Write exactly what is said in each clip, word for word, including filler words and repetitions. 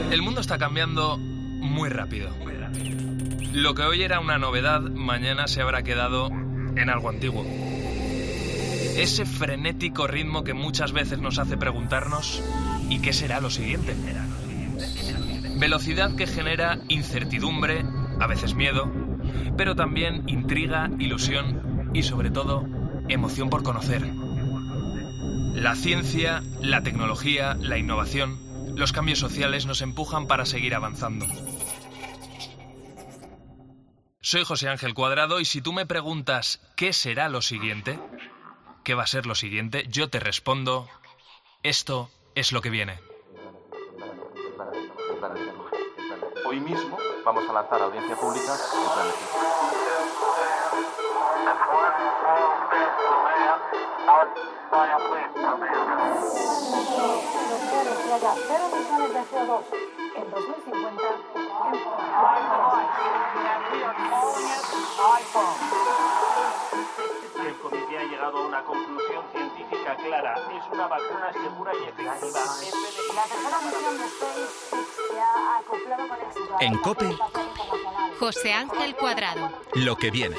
El mundo está cambiando muy rápido. Lo que hoy era una novedad, mañana se habrá quedado en algo antiguo. Ese frenético ritmo que muchas veces nos hace preguntarnos ¿y qué será lo siguiente? Velocidad que genera incertidumbre, a veces miedo, pero también intriga, ilusión y sobre todo emoción por conocer. La ciencia, la tecnología, la innovación, los cambios sociales nos empujan para seguir avanzando. Soy José Ángel Cuadrado y si tú me preguntas ¿qué será lo siguiente? ¿Qué va a ser lo siguiente? Yo te respondo, esto es lo que viene. Hoy mismo vamos a lanzar a audiencia pública el plan de ciencia. Cero emisiones de C O dos en dos mil cincuenta. El comité ha llegado a una conclusión científica clara. Es una vacuna segura y efectiva. La tercera misión de SpaceX se ha acoplado con éxito. En COPE, José Ángel Cuadrado. lo que viene.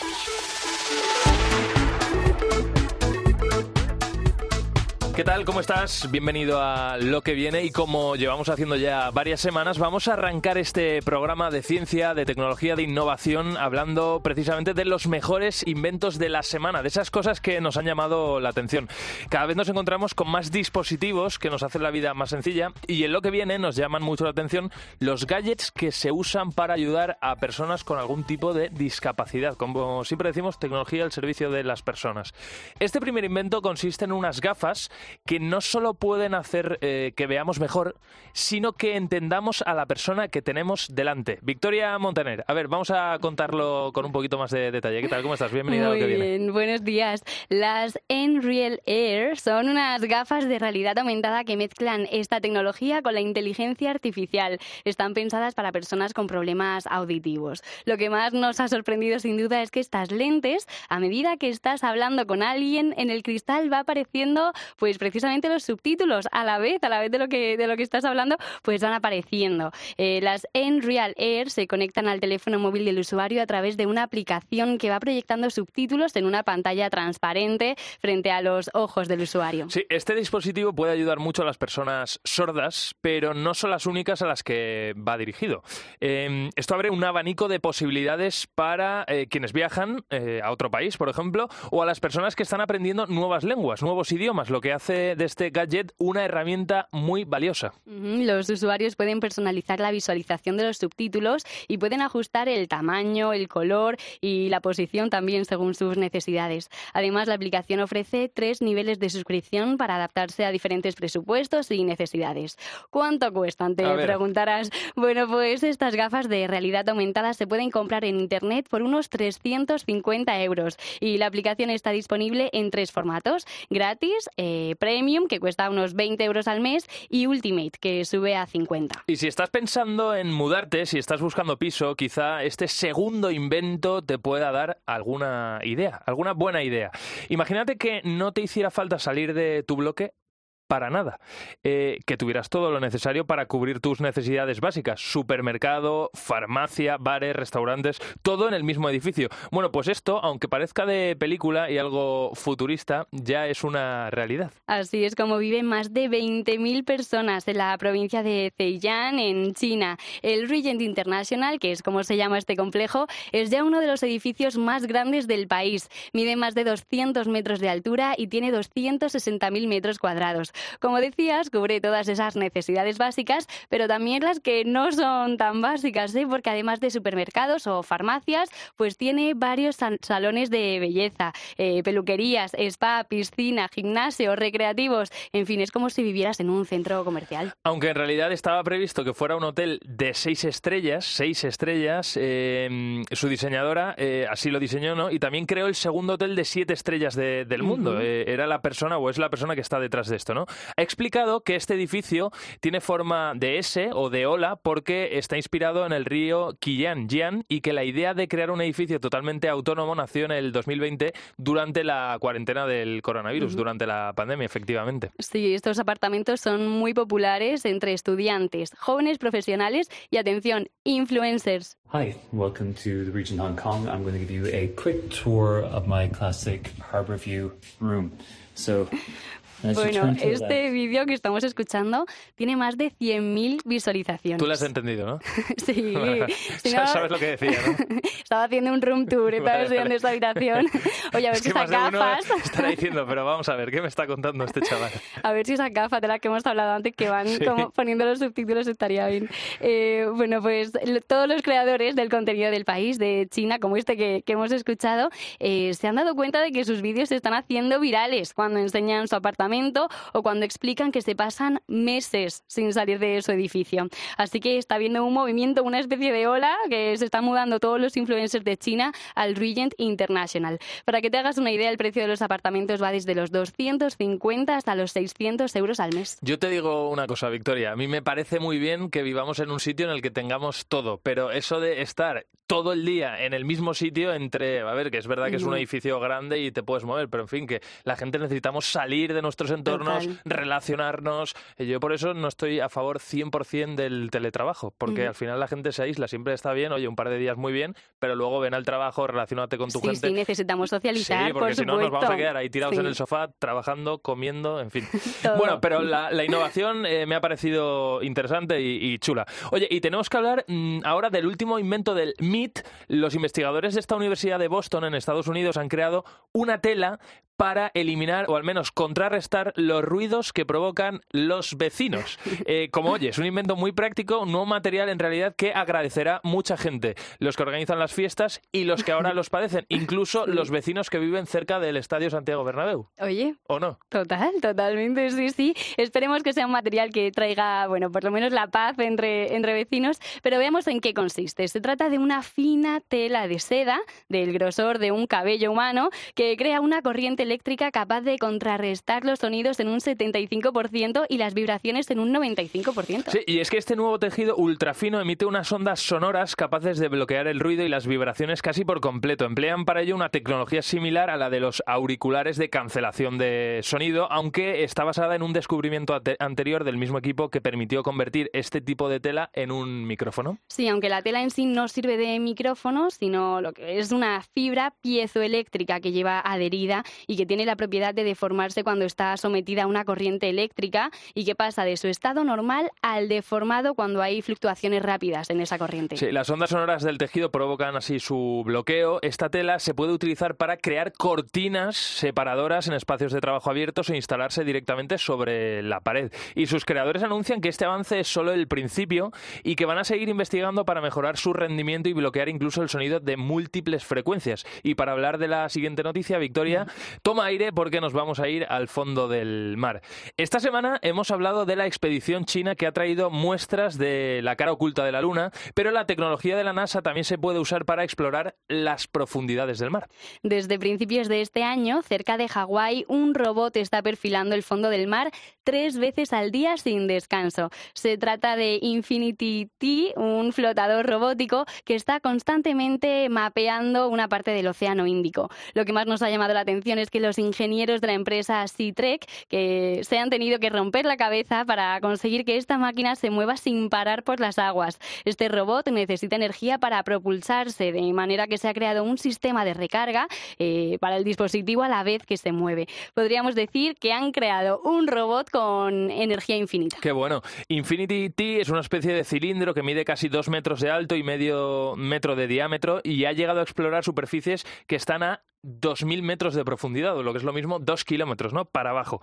¿Qué tal? ¿Cómo estás? Bienvenido a Lo que viene y como llevamos haciendo ya varias semanas, vamos a arrancar este programa de ciencia, de tecnología, de innovación, hablando precisamente de los mejores inventos de la semana, de esas cosas que nos han llamado la atención. Cada vez nos encontramos con más dispositivos que nos hacen la vida más sencilla y en Lo que viene nos llaman mucho la atención los gadgets que se usan para ayudar a personas con algún tipo de discapacidad. Como siempre decimos, tecnología al servicio de las personas. Este primer invento consiste en unas gafas que no solo pueden hacer eh, que veamos mejor, sino que entendamos a la persona que tenemos delante. Victoria Montaner, a ver, vamos a contarlo con un poquito más de detalle. ¿Qué tal? ¿Cómo estás? Bienvenida Muy a Lo que bien, viene. buenos días. Las Nreal Air son unas gafas de realidad aumentada que mezclan esta tecnología con la inteligencia artificial. Están pensadas para personas con problemas auditivos. Lo que más nos ha sorprendido sin duda es que estas lentes, a medida que estás hablando con alguien, en el cristal va apareciendo pues precisamente los subtítulos a la vez, a la vez de lo que, de lo que estás hablando, pues van apareciendo. Eh, las Nreal Air se conectan al teléfono móvil del usuario a través de una aplicación que va proyectando subtítulos en una pantalla transparente frente a los ojos del usuario. Sí, este dispositivo puede ayudar mucho a las personas sordas, pero no son las únicas a las que va dirigido. Eh, esto abre un abanico de posibilidades para eh, quienes viajan eh, a otro país, por ejemplo, o a las personas que están aprendiendo nuevas lenguas, nuevos idiomas, lo que hace de este gadget una herramienta muy valiosa. Uh-huh. Los usuarios pueden personalizar la visualización de los subtítulos y pueden ajustar el tamaño, el color y la posición también según sus necesidades. Además, la aplicación ofrece tres niveles de suscripción para adaptarse a diferentes presupuestos y necesidades. ¿Cuánto cuestan? Te preguntarás. Bueno, pues estas gafas de realidad aumentada se pueden comprar en Internet por unos trescientos cincuenta euros y la aplicación está disponible en tres formatos: gratis, eh, Premium, que cuesta unos veinte euros al mes, y Ultimate, que sube a cincuenta. Y si estás pensando en mudarte, si estás buscando piso, quizá este segundo invento te pueda dar alguna idea, alguna buena idea. Imagínate que no te hiciera falta salir de tu bloque para nada, eh, que tuvieras todo lo necesario para cubrir tus necesidades básicas: supermercado, farmacia, bares, restaurantes, todo en el mismo edificio. Bueno, pues esto, aunque parezca de película y algo futurista, ya es una realidad. Así es como viven más de veinte mil personas en la provincia de Zhejiang, en China. El Regent International, que es como se llama este complejo, es ya uno de los edificios más grandes del país. Mide más de doscientos metros de altura y tiene doscientos sesenta mil metros cuadrados. Como decías, cubre todas esas necesidades básicas, pero también las que no son tan básicas, ¿eh? Porque además de supermercados o farmacias, pues tiene varios salones de belleza, eh, peluquerías, spa, piscina, gimnasio, recreativos. En fin, es como si vivieras en un centro comercial. Aunque en realidad estaba previsto que fuera un hotel de seis estrellas, seis estrellas, eh, su diseñadora eh, así lo diseñó, ¿no? Y también creó el segundo hotel de siete estrellas de, del mundo. Uh-huh. Eh, era la persona o es la persona que está detrás de esto, ¿no? Chino, ha explicado que este edificio tiene forma de S o de ola porque está inspirado en el río Qianjian y que la idea de crear un edificio totalmente autónomo nació en el dos mil veinte durante la cuarentena del coronavirus, uh-huh. durante la pandemia, efectivamente. Sí, estos apartamentos son muy populares entre estudiantes, jóvenes profesionales y, atención, influencers. Hi, welcome to the Regent Hong Kong. I'm going to give you a quick tour of my classic Harbourview room. So, bueno, este vídeo que estamos escuchando tiene más de cien mil visualizaciones. Tú lo has entendido, ¿no? Sí. Si no, sabes lo que decía, ¿no? Estaba haciendo un room tour, estaba estudiando esta habitación. Oye, a ver es si que esas gafas... estará diciendo, pero vamos a ver, ¿qué me está contando este chaval? A ver si esas gafas de las que hemos hablado antes, que van sí. como poniendo los subtítulos, estaría bien. Eh, bueno, pues todos los creadores del contenido del país, de China, como este que, que hemos escuchado, eh, se han dado cuenta de que sus vídeos se están haciendo virales cuando enseñan su apartamento o cuando explican que se pasan meses sin salir de su edificio. Así que está habiendo un movimiento, una especie de ola, que se están mudando todos los influencers de China al Regent International. Para que te hagas una idea, el precio de los apartamentos va desde los doscientos cincuenta hasta los seiscientos euros al mes. Yo te digo una cosa, Victoria, a mí me parece muy bien que vivamos en un sitio en el que tengamos todo, pero eso de estar todo el día en el mismo sitio entre, a ver, que es verdad que es un edificio grande y te puedes mover, pero en fin, que la gente necesitamos salir de nuestros entornos, Total. relacionarnos. Yo por eso no estoy a favor cien por ciento del teletrabajo, porque mm. al final la gente se aísla, siempre está bien, oye, un par de días muy bien, pero luego ven al trabajo, relaciónate con tu sí, gente. Sí, necesitamos socializar, sí, porque por si supuesto. no nos vamos a quedar ahí tirados sí. en el sofá, trabajando, comiendo, en fin. Bueno, pero la, la innovación eh, me ha parecido interesante y, y chula. Oye, y tenemos que hablar mmm, ahora del último invento del Meet. Los investigadores de esta Universidad de Boston, en Estados Unidos, han creado una tela para eliminar o al menos contrarrestar los ruidos que provocan los vecinos. Eh, como oyes, un invento muy práctico, un nuevo material en realidad que agradecerá mucha gente, los que organizan las fiestas y los que ahora los padecen, incluso sí. los vecinos que viven cerca del Estadio Santiago Bernabéu. Oye, ¿o no? Total, totalmente, sí, sí. Esperemos que sea un material que traiga, bueno, por lo menos la paz entre, entre vecinos, pero veamos en qué consiste. Se trata de una fina tela de seda del grosor de un cabello humano que crea una corriente eléctrica capaz de contrarrestar los sonidos en un setenta y cinco por ciento y las vibraciones en un noventa y cinco por ciento. Sí, y es que este nuevo tejido ultrafino emite unas ondas sonoras capaces de bloquear el ruido y las vibraciones casi por completo. Emplean para ello una tecnología similar a la de los auriculares de cancelación de sonido, aunque está basada en un descubrimiento anterior del mismo equipo que permitió convertir este tipo de tela en un micrófono. Sí, aunque la tela en sí no sirve de micrófono, sino lo que es una fibra piezoeléctrica que lleva adherida y que tiene la propiedad de deformarse cuando está sometida a una corriente eléctrica y que pasa de su estado normal al deformado cuando hay fluctuaciones rápidas en esa corriente. Sí, las ondas sonoras del tejido provocan así su bloqueo. Esta tela se puede utilizar para crear cortinas separadoras en espacios de trabajo abiertos e instalarse directamente sobre la pared. Y sus creadores anuncian que este avance es solo el principio y que van a seguir investigando para mejorar su rendimiento y bloquear incluso el sonido de múltiples frecuencias. Y para hablar de la siguiente noticia, Victoria, toma aire porque nos vamos a ir al fondo del mar. Esta semana hemos hablado de la expedición china que ha traído muestras de la cara oculta de la Luna, pero la tecnología de la NASA también se puede usar para explorar las profundidades del mar. Desde principios de este año, cerca de Hawái, un robot está perfilando el fondo del mar tres veces al día sin descanso. Se trata de Infinity T, un flotador robótico que está constantemente mapeando una parte del Océano Índico. Lo que más nos ha llamado la atención es que los ingenieros de la empresa SeaTrek que se han tenido que romper la cabeza para conseguir que esta máquina se mueva sin parar por las aguas. Este robot necesita energía para propulsarse, de manera que se ha creado un sistema de recarga eh, para el dispositivo a la vez que se mueve. Podríamos decir que han creado un robot con energía infinita. Qué bueno. Infinity T es una especie de cilindro que mide casi dos metros de alto y medio metro de diámetro y ha llegado a explorar superficies que están a dos mil metros de profundidad, o lo que es lo mismo, dos kilómetros, ¿no? Para abajo.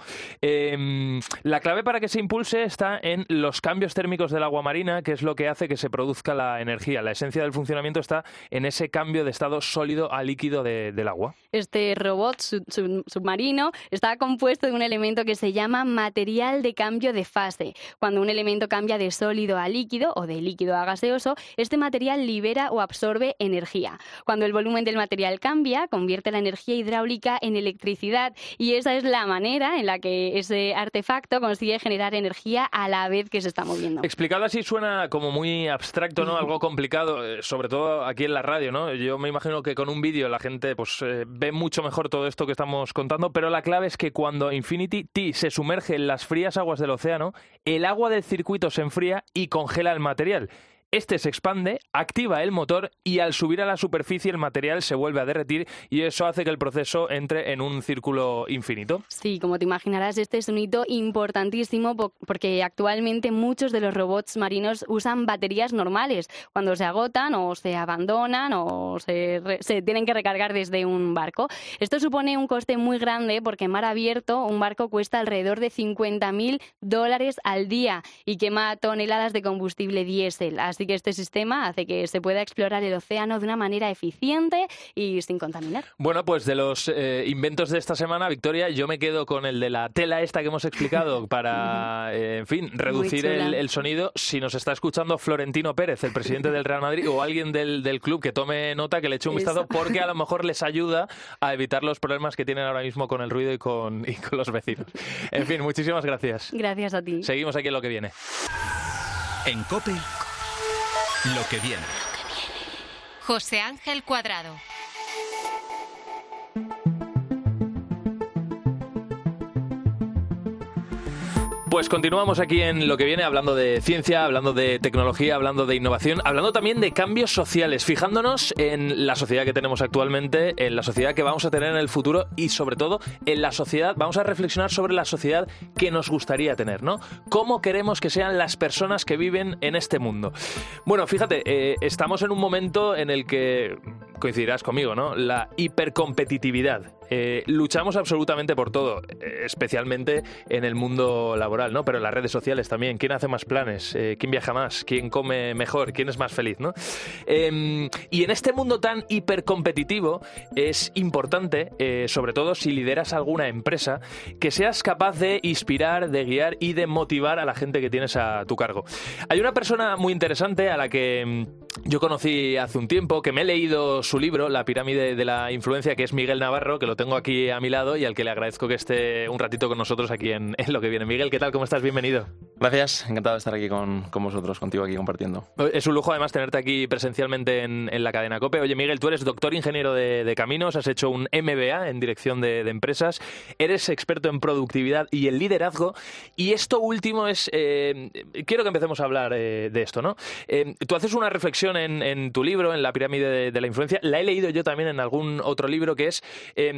Eh, la clave para que se impulse está en los cambios térmicos del agua marina, que es lo que hace que se produzca la energía. La esencia del funcionamiento está en ese cambio de estado sólido a líquido de, del agua. Este robot sub, sub, submarino está compuesto de un elemento que se llama material de cambio de fase. Cuando un elemento cambia de sólido a líquido o de líquido a gaseoso, este material libera o absorbe energía. Cuando el volumen del material cambia, convierte la energía hidráulica en electricidad y esa es la manera en la que ese artefacto consigue generar energía a la vez que se está moviendo. Explicado así suena como muy abstracto, ¿no? Algo complicado, sobre todo aquí en la radio, ¿no? Yo me imagino que con un vídeo la gente pues eh, ve mucho mejor todo esto que estamos contando, pero la clave es que cuando Infinity T se sumerge en las frías aguas del océano, el agua del circuito se enfría y congela el material. Este se expande, activa el motor y al subir a la superficie el material se vuelve a derretir y eso hace que el proceso entre en un círculo infinito. Sí, como te imaginarás, este es un hito importantísimo porque actualmente muchos de los robots marinos usan baterías normales cuando se agotan o se abandonan o se, re- se tienen que recargar desde un barco. Esto supone un coste muy grande porque en mar abierto un barco cuesta alrededor de cincuenta mil dólares al día y quema toneladas de combustible diésel. Así que este sistema hace que se pueda explorar el océano de una manera eficiente y sin contaminar. Bueno, pues de los eh, inventos de esta semana, Victoria, yo me quedo con el de la tela esta que hemos explicado para, eh, en fin, reducir el, el sonido. Si nos está escuchando Florentino Pérez, el presidente del Real Madrid, o alguien del, del club, que tome nota, que le eche un Eso. vistazo, porque a lo mejor les ayuda a evitar los problemas que tienen ahora mismo con el ruido y con, y con los vecinos. En fin, muchísimas gracias. Gracias a ti. Seguimos aquí en Lo que viene. En COPE, Lo que viene. José Ángel Cuadrado. Pues continuamos aquí en Lo que viene, hablando de ciencia, hablando de tecnología, hablando de innovación, hablando también de cambios sociales, fijándonos en la sociedad que tenemos actualmente, en la sociedad que vamos a tener en el futuro y sobre todo en la sociedad, vamos a reflexionar sobre la sociedad que nos gustaría tener, ¿no? ¿Cómo queremos que sean las personas que viven en este mundo? Bueno, fíjate, eh, estamos en un momento en el que, coincidirás conmigo, ¿no? La hipercompetitividad. Eh, luchamos absolutamente por todo, eh, especialmente en el mundo laboral, ¿no? Pero en las redes sociales también. ¿Quién hace más planes? Eh, ¿Quién viaja más? ¿Quién come mejor? ¿Quién es más feliz, ¿no? Eh, y en este mundo tan hipercompetitivo es importante, eh, sobre todo si lideras alguna empresa, que seas capaz de inspirar, de guiar y de motivar a la gente que tienes a tu cargo. Hay una persona muy interesante a la que yo conocí hace un tiempo, que me he leído su libro, La pirámide de la influencia, que es Miguel Navarro, que lo tengo aquí a mi lado y al que le agradezco que esté un ratito con nosotros aquí en, en Lo que viene. Miguel, ¿qué tal? ¿Cómo estás? Bienvenido. Gracias, encantado de estar aquí con, con vosotros, contigo aquí compartiendo. Es un lujo además tenerte aquí presencialmente en, en la cadena COPE. Oye, Miguel, tú eres doctor ingeniero de, de caminos, has hecho un M B A en dirección de, de empresas, eres experto en productividad y en liderazgo y esto último es... Eh, quiero que empecemos a hablar eh, de esto, ¿no? Eh, tú haces una reflexión en, en tu libro, en La pirámide de, de la influencia, la he leído yo también en algún otro libro, que es... Eh,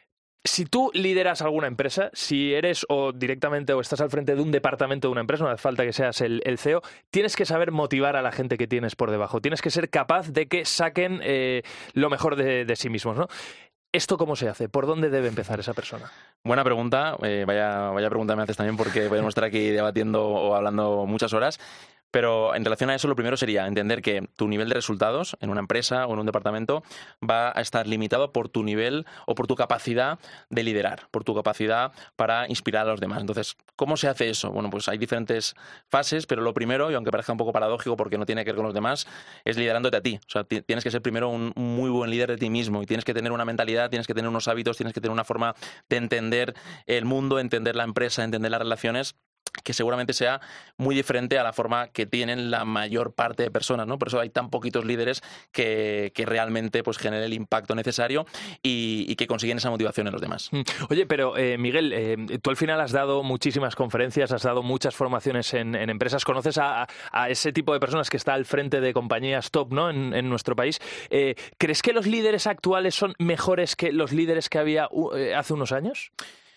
Si tú lideras alguna empresa, si eres o directamente o estás al frente de un departamento de una empresa, no hace falta que seas el, el C E O, tienes que saber motivar a la gente que tienes por debajo. Tienes que ser capaz de que saquen eh, lo mejor de, de sí mismos, ¿no? ¿Esto cómo se hace? ¿Por dónde debe empezar esa persona? Buena pregunta. Eh, vaya, vaya pregunta me haces también porque podemos estar aquí debatiendo o hablando muchas horas. Pero en relación a eso, lo primero sería entender que tu nivel de resultados en una empresa o en un departamento va a estar limitado por tu nivel o por tu capacidad de liderar, por tu capacidad para inspirar a los demás. Entonces, ¿cómo se hace eso? Bueno, pues hay diferentes fases, pero lo primero, y aunque parezca un poco paradójico porque no tiene que ver con los demás, es liderándote a ti. O sea, t- tienes que ser primero un muy buen líder de ti mismo y tienes que tener una mentalidad, tienes que tener unos hábitos, tienes que tener una forma de entender el mundo, entender la empresa, entender las relaciones, que seguramente sea muy diferente a la forma que tienen la mayor parte de personas, ¿no? Por eso hay tan poquitos líderes que, que realmente pues, generen el impacto necesario y, y que consiguen esa motivación en los demás. Oye, pero eh, Miguel, eh, tú al final has dado muchísimas conferencias, has dado muchas formaciones en, en empresas, conoces a, a ese tipo de personas que está al frente de compañías top, ¿no? en, en nuestro país. Eh, ¿Crees que los líderes actuales son mejores que los líderes que había uh, hace unos años?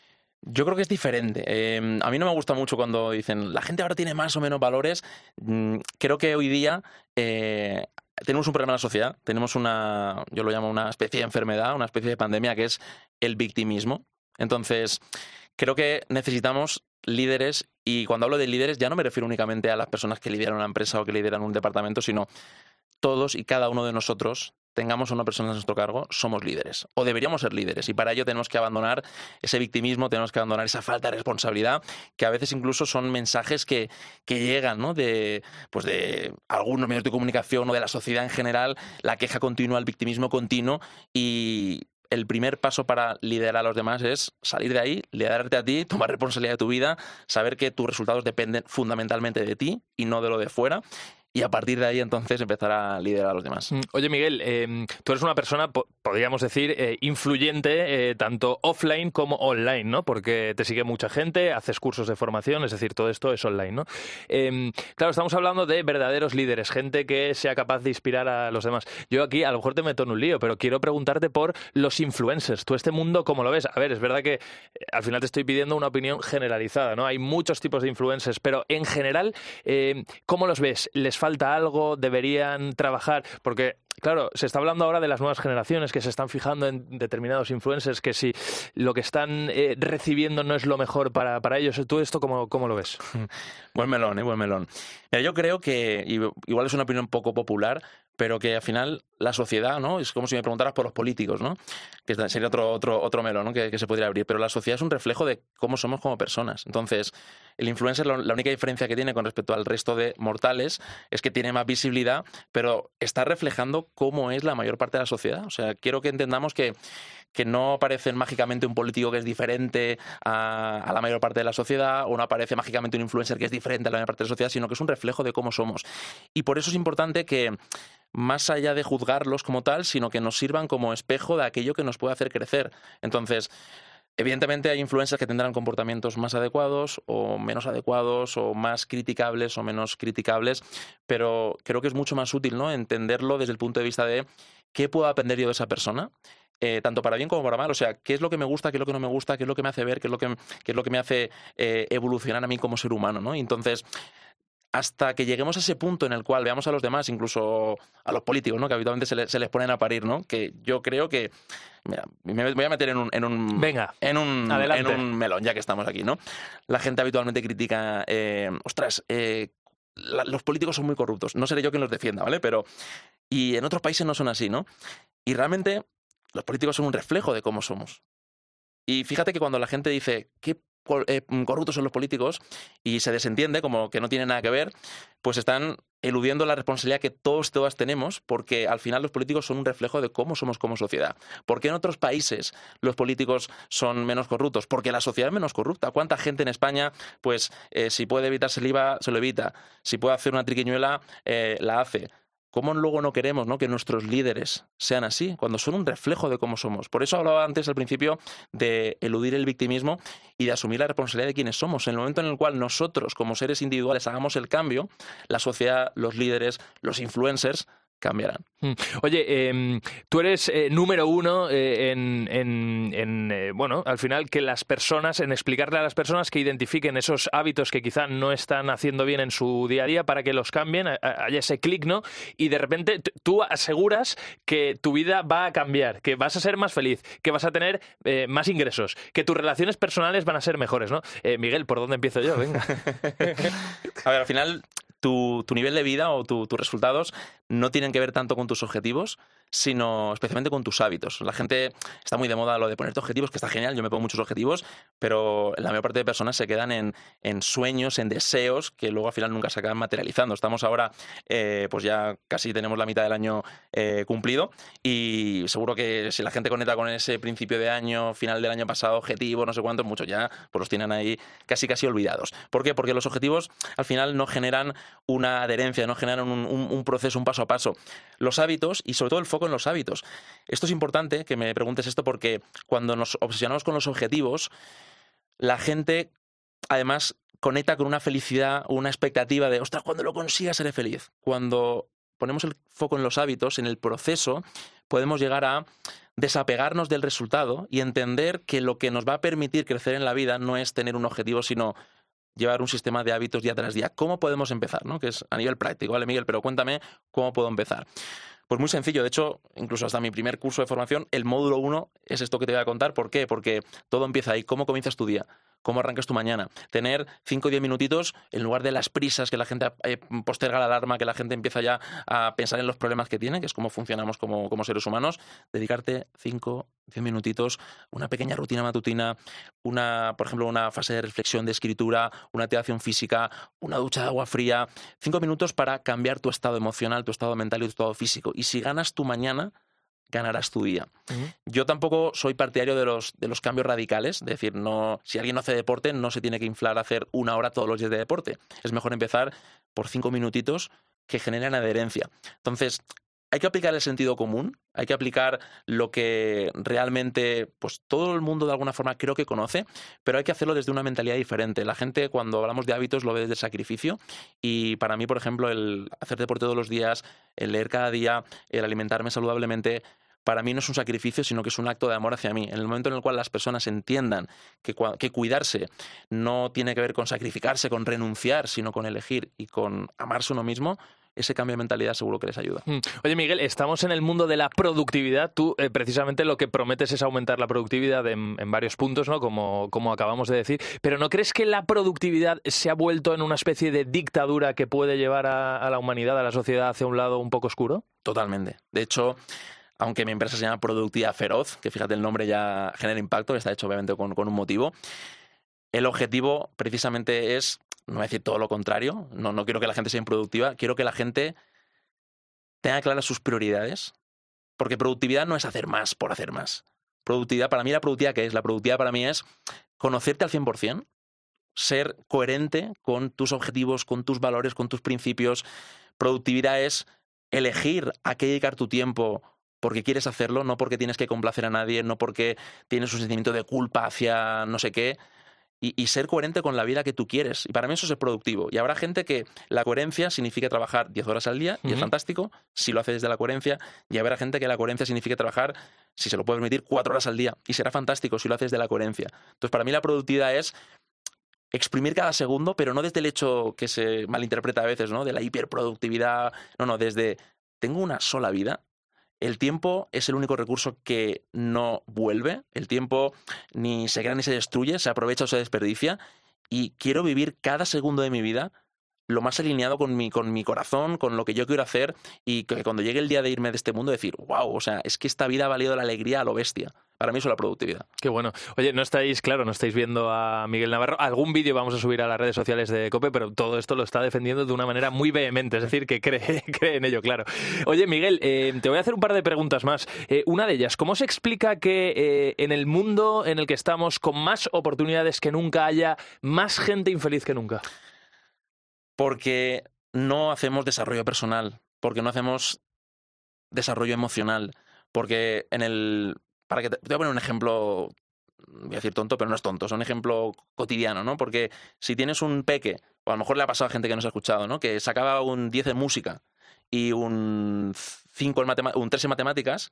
Yo creo que es diferente. Eh, a mí no me gusta mucho cuando dicen la gente ahora tiene más o menos valores. Mm, creo que hoy día eh, tenemos un problema en la sociedad. Tenemos una, yo lo llamo una especie de enfermedad, una especie de pandemia que es el victimismo. Entonces, creo que necesitamos líderes y cuando hablo de líderes ya no me refiero únicamente a las personas que lideran una empresa o que lideran un departamento, sino todos y cada uno de nosotros, tengamos a una persona a nuestro cargo, somos líderes o deberíamos ser líderes y para ello tenemos que abandonar ese victimismo, tenemos que abandonar esa falta de responsabilidad que a veces incluso son mensajes que, que llegan, ¿no? de, pues de algunos medios de comunicación o de la sociedad en general, la queja continua, el victimismo continuo y el primer paso para liderar a los demás es salir de ahí, liderarte a ti, tomar responsabilidad de tu vida, saber que tus resultados dependen fundamentalmente de ti y no de lo de fuera. Y a partir de ahí, entonces, empezar a liderar a los demás. Oye, Miguel, eh, tú eres una persona, po- podríamos decir, eh, influyente, eh, tanto offline como online, ¿no? Porque te sigue mucha gente, haces cursos de formación, es decir, todo esto es online, ¿no? Eh, claro, estamos hablando de verdaderos líderes, gente que sea capaz de inspirar a los demás. Yo aquí, a lo mejor te meto en un lío, pero quiero preguntarte por los influencers. ¿Tú este mundo cómo lo ves? A ver, es verdad que eh, al final te estoy pidiendo una opinión generalizada, ¿no? Hay muchos tipos de influencers, pero en general, eh, ¿cómo los ves? ¿Les falta algo? ¿Deberían trabajar? Porque, claro, se está hablando ahora de las nuevas generaciones que se están fijando en determinados influencers, que si lo que están eh, recibiendo no es lo mejor para, para ellos. ¿Tú esto cómo, cómo lo ves? Buen melón, ¿eh? Buen melón. Mira, yo creo que, y igual es una opinión poco popular, pero que al final la sociedad, ¿no? Es como si me preguntaras por los políticos, ¿no? Que sería otro, otro, otro melón, ¿no? Que, que se podría abrir. Pero la sociedad es un reflejo de cómo somos como personas. Entonces, el influencer, la única diferencia que tiene con respecto al resto de mortales es que tiene más visibilidad, pero está reflejando cómo es la mayor parte de la sociedad. O sea, quiero que entendamos que que no aparece mágicamente un político que es diferente a, a la mayor parte de la sociedad, o no aparece mágicamente un influencer que es diferente a la mayor parte de la sociedad, sino que es un reflejo de cómo somos. Y por eso es importante que, más allá de juzgarlos como tal, sino que nos sirvan como espejo de aquello que nos puede hacer crecer. Entonces, evidentemente hay influencers que tendrán comportamientos más adecuados o menos adecuados, o más criticables o menos criticables, pero creo que es mucho más útil, ¿no?, entenderlo desde el punto de vista de qué puedo aprender yo de esa persona. Eh, tanto para bien como para mal, o sea, qué es lo que me gusta, qué es lo que no me gusta, qué es lo que me hace ver, qué es lo que, qué es lo que me hace eh, evolucionar a mí como ser humano, ¿no? Y entonces, hasta que lleguemos a ese punto en el cual veamos a los demás, incluso a los políticos, ¿no?, que habitualmente se, le, se les ponen a parir, ¿no?, que yo creo que, mira, me voy a meter en un, en un, Venga, en un, adelante. en un melón, ya que estamos aquí, ¿no? La gente habitualmente critica, eh, ostras, eh, la, los políticos son muy corruptos. No seré yo quien los defienda, ¿vale? Pero, y en otros países no son así, ¿no? Y realmente los políticos son un reflejo de cómo somos. Y fíjate que cuando la gente dice qué eh, corruptos son los políticos y se desentiende como que no tiene nada que ver, pues están eludiendo la responsabilidad que todos todas tenemos, porque al final los políticos son un reflejo de cómo somos como sociedad. ¿Por qué en otros países los políticos son menos corruptos? Porque la sociedad es menos corrupta. ¿Cuánta gente en España, pues, eh, si puede evitarse el I V A, se lo evita? Si puede hacer una triquiñuela, eh, la hace. ¿Cómo luego no queremos, ¿no?, que nuestros líderes sean así, cuando son un reflejo de cómo somos? Por eso hablaba antes, al principio, de eludir el victimismo y de asumir la responsabilidad de quiénes somos. En el momento en el cual nosotros, como seres individuales, hagamos el cambio, la sociedad, los líderes, los influencers cambiarán. Oye, eh, tú eres eh, número uno eh, en, en, en eh, bueno, al final, que las personas, en explicarle a las personas que identifiquen esos hábitos que quizá no están haciendo bien en su día a día para que los cambien, haya ese clic, ¿no? Y de repente t- tú aseguras que tu vida va a cambiar, que vas a ser más feliz, que vas a tener eh, más ingresos, que tus relaciones personales van a ser mejores, ¿no? Eh, Miguel, ¿por dónde empiezo yo? Venga. A ver, al final, tu, tu nivel de vida o tu, tus resultados no tienen que ver tanto con tus objetivos, sino especialmente con tus hábitos. La gente está muy de moda lo de ponerte objetivos, que está genial, yo me pongo muchos objetivos, pero la mayor parte de personas se quedan en, en sueños, en deseos, que luego al final nunca se acaban materializando. Estamos ahora, eh, pues ya casi tenemos la mitad del año eh, cumplido, y seguro que si la gente conecta con ese principio de año, final del año pasado, objetivo, no sé cuántos, muchos ya pues los tienen ahí casi casi olvidados. ¿Por qué? Porque los objetivos al final no generan una adherencia, no generan un, un, un proceso, un paso a paso. Los hábitos, y sobre todo el foco en los hábitos. Esto es importante que me preguntes esto, porque cuando nos obsesionamos con los objetivos, la gente además conecta con una felicidad, una expectativa de, ostras, cuando lo consiga seré feliz. Cuando ponemos el foco en los hábitos, en el proceso, podemos llegar a desapegarnos del resultado y entender que lo que nos va a permitir crecer en la vida no es tener un objetivo, sino llevar un sistema de hábitos día tras día. ¿Cómo podemos empezar, ¿no? Que es a nivel práctico, ¿vale, Miguel? Pero cuéntame cómo puedo empezar. Pues muy sencillo. De hecho, incluso hasta mi primer curso de formación, el módulo uno es esto que te voy a contar. ¿Por qué? Porque todo empieza ahí. ¿Cómo comienzas tu día? ¿Cómo arrancas tu mañana? Tener cinco o diez minutitos en lugar de las prisas, que la gente eh, posterga la alarma, que la gente empieza ya a pensar en los problemas que tiene, que es cómo funcionamos como, como seres humanos. Dedicarte cinco, diez minutitos, una pequeña rutina matutina, una, por ejemplo, una fase de reflexión, de escritura, una activación física, una ducha de agua fría. Cinco minutos para cambiar tu estado emocional, tu estado mental y tu estado físico. Y si ganas tu mañana, ganarás tu día. Uh-huh. Yo tampoco soy partidario de los, de los cambios radicales, es decir, no, si alguien no hace deporte no se tiene que inflar a hacer una hora todos los días de deporte. Es mejor empezar por cinco minutitos que generan adherencia. Entonces, hay que aplicar el sentido común, hay que aplicar lo que realmente pues todo el mundo de alguna forma creo que conoce, pero hay que hacerlo desde una mentalidad diferente. La gente, cuando hablamos de hábitos, lo ve desde el sacrificio, y para mí, por ejemplo, el hacer deporte todos los días, el leer cada día, el alimentarme saludablemente, para mí no es un sacrificio, sino que es un acto de amor hacia mí. En el momento en el cual las personas entiendan que, que cuidarse no tiene que ver con sacrificarse, con renunciar, sino con elegir y con amarse uno mismo, ese cambio de mentalidad seguro que les ayuda. Oye, Miguel, estamos en el mundo de la productividad. Tú eh, precisamente lo que prometes es aumentar la productividad en, en varios puntos, ¿no? Como, como acabamos de decir. Pero ¿no crees que la productividad se ha vuelto en una especie de dictadura que puede llevar a, a la humanidad, a la sociedad, hacia un lado un poco oscuro? Totalmente. De hecho, aunque mi empresa se llama Productividad Feroz, que fíjate el nombre ya genera impacto, está hecho obviamente con, con un motivo, el objetivo precisamente es, no voy a decir todo lo contrario, no, no quiero que la gente sea improductiva, quiero que la gente tenga claras sus prioridades, porque productividad no es hacer más por hacer más. Productividad, para mí la productividad, ¿qué es? La productividad para mí es conocerte al cien por ciento, ser coherente con tus objetivos, con tus valores, con tus principios. Productividad es elegir a qué dedicar tu tiempo porque quieres hacerlo, no porque tienes que complacer a nadie, no porque tienes un sentimiento de culpa hacia no sé qué. Y, y ser coherente con la vida que tú quieres. Y para mí eso es ser productivo. Y habrá gente que la coherencia significa trabajar diez horas al día, y uh-huh. es fantástico si lo hace desde la coherencia. Y habrá gente que la coherencia significa trabajar, si se lo puede permitir, cuatro horas al día. Y será fantástico si lo haces desde la coherencia. Entonces, para mí la productividad es exprimir cada segundo, pero no desde el hecho que se malinterpreta a veces, ¿no? De la hiperproductividad. No, no, desde tengo una sola vida. El tiempo es el único recurso que no vuelve. El tiempo ni se crea ni se destruye, se aprovecha o se desperdicia. Y quiero vivir cada segundo de mi vida lo más alineado con mi, con mi corazón, con lo que yo quiero hacer, y que cuando llegue el día de irme de este mundo decir, wow, o sea, es que esta vida ha valido la alegría a lo bestia. Para mí eso es la productividad. Qué bueno. Oye, no estáis, claro, no estáis viendo a Miguel Navarro. Algún vídeo vamos a subir a las redes sociales de COPE, pero todo esto lo está defendiendo de una manera muy vehemente, es decir, que cree, cree en ello, claro. Oye, Miguel, eh, te voy a hacer un par de preguntas más. Eh, una de ellas, ¿cómo se explica que eh, en el mundo en el que estamos, con más oportunidades que nunca, haya más gente infeliz que nunca? Porque no hacemos desarrollo personal, porque no hacemos desarrollo emocional, porque en el... Para que te, te voy a poner un ejemplo, voy a decir tonto, pero no es tonto, es un ejemplo cotidiano, ¿no? Porque si tienes un peque, o a lo mejor le ha pasado a gente que nos ha escuchado, ¿no? Que sacaba un diez en música y un cinco en matema- un tres en matemáticas,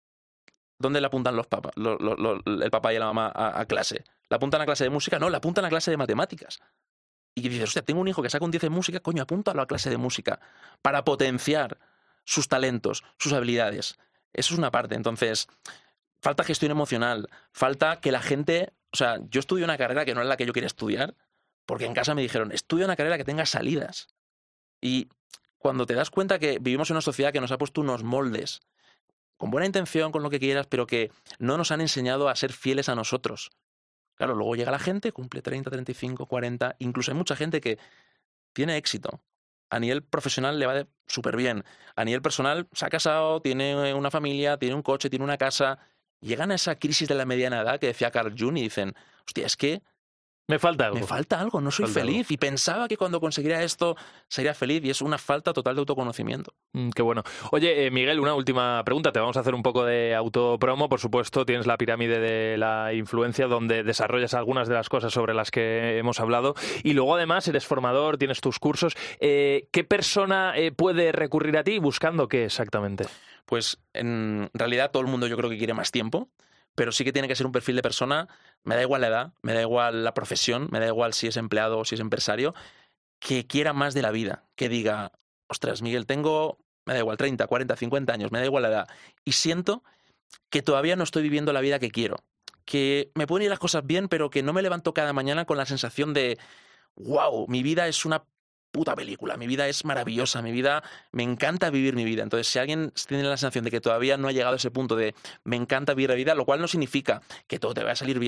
¿dónde le apuntan los papas, lo, lo, lo, el papá y la mamá a, a clase? ¿Le apuntan a clase de música? No, le apuntan a clase de matemáticas. Y dices, hostia, tengo un hijo que saca un diez en música, coño, apúntalo a la clase de música para potenciar sus talentos, sus habilidades. Eso es una parte. Entonces, falta gestión emocional, falta que la gente... O sea, yo estudio una carrera que no es la que yo quería estudiar, porque en casa me dijeron, estudia una carrera que tenga salidas. Y cuando te das cuenta que vivimos en una sociedad que nos ha puesto unos moldes, con buena intención, con lo que quieras, pero que no nos han enseñado a ser fieles a nosotros. Claro, luego llega la gente, cumple treinta, treinta y cinco, cuarenta, incluso hay mucha gente que tiene éxito. A nivel profesional le va súper bien. A nivel personal se ha casado, tiene una familia, tiene un coche, tiene una casa. Llegan a esa crisis de la mediana edad que decía Carl Jung y dicen, hostia, es que me falta algo. Me falta algo, no soy falta feliz. Algo. Y pensaba que cuando conseguiría esto sería feliz, y es una falta total de autoconocimiento. Mm, qué bueno. Oye, eh, Miguel, una última pregunta. Te vamos a hacer un poco de autopromo. Por supuesto, tienes la pirámide de la influencia, donde desarrollas algunas de las cosas sobre las que hemos hablado. Y luego, además, eres formador, tienes tus cursos. Eh, ¿Qué persona eh, puede recurrir a ti buscando qué exactamente? Pues, en realidad, todo el mundo yo creo que quiere más tiempo, pero sí que tiene que ser un perfil de persona, me da igual la edad, me da igual la profesión, me da igual si es empleado o si es empresario, que quiera más de la vida, que diga, ostras, Miguel, tengo, me da igual, treinta, cuarenta, cincuenta años, me da igual la edad, y siento que todavía no estoy viviendo la vida que quiero, que me pueden ir las cosas bien, pero que no me levanto cada mañana con la sensación de, wow, mi vida es una puta película, mi vida es maravillosa, mi vida, me encanta vivir mi vida. Entonces, si alguien tiene la sensación de que todavía no ha llegado a ese punto de me encanta vivir la vida, lo cual no significa que todo te vaya a salir bien,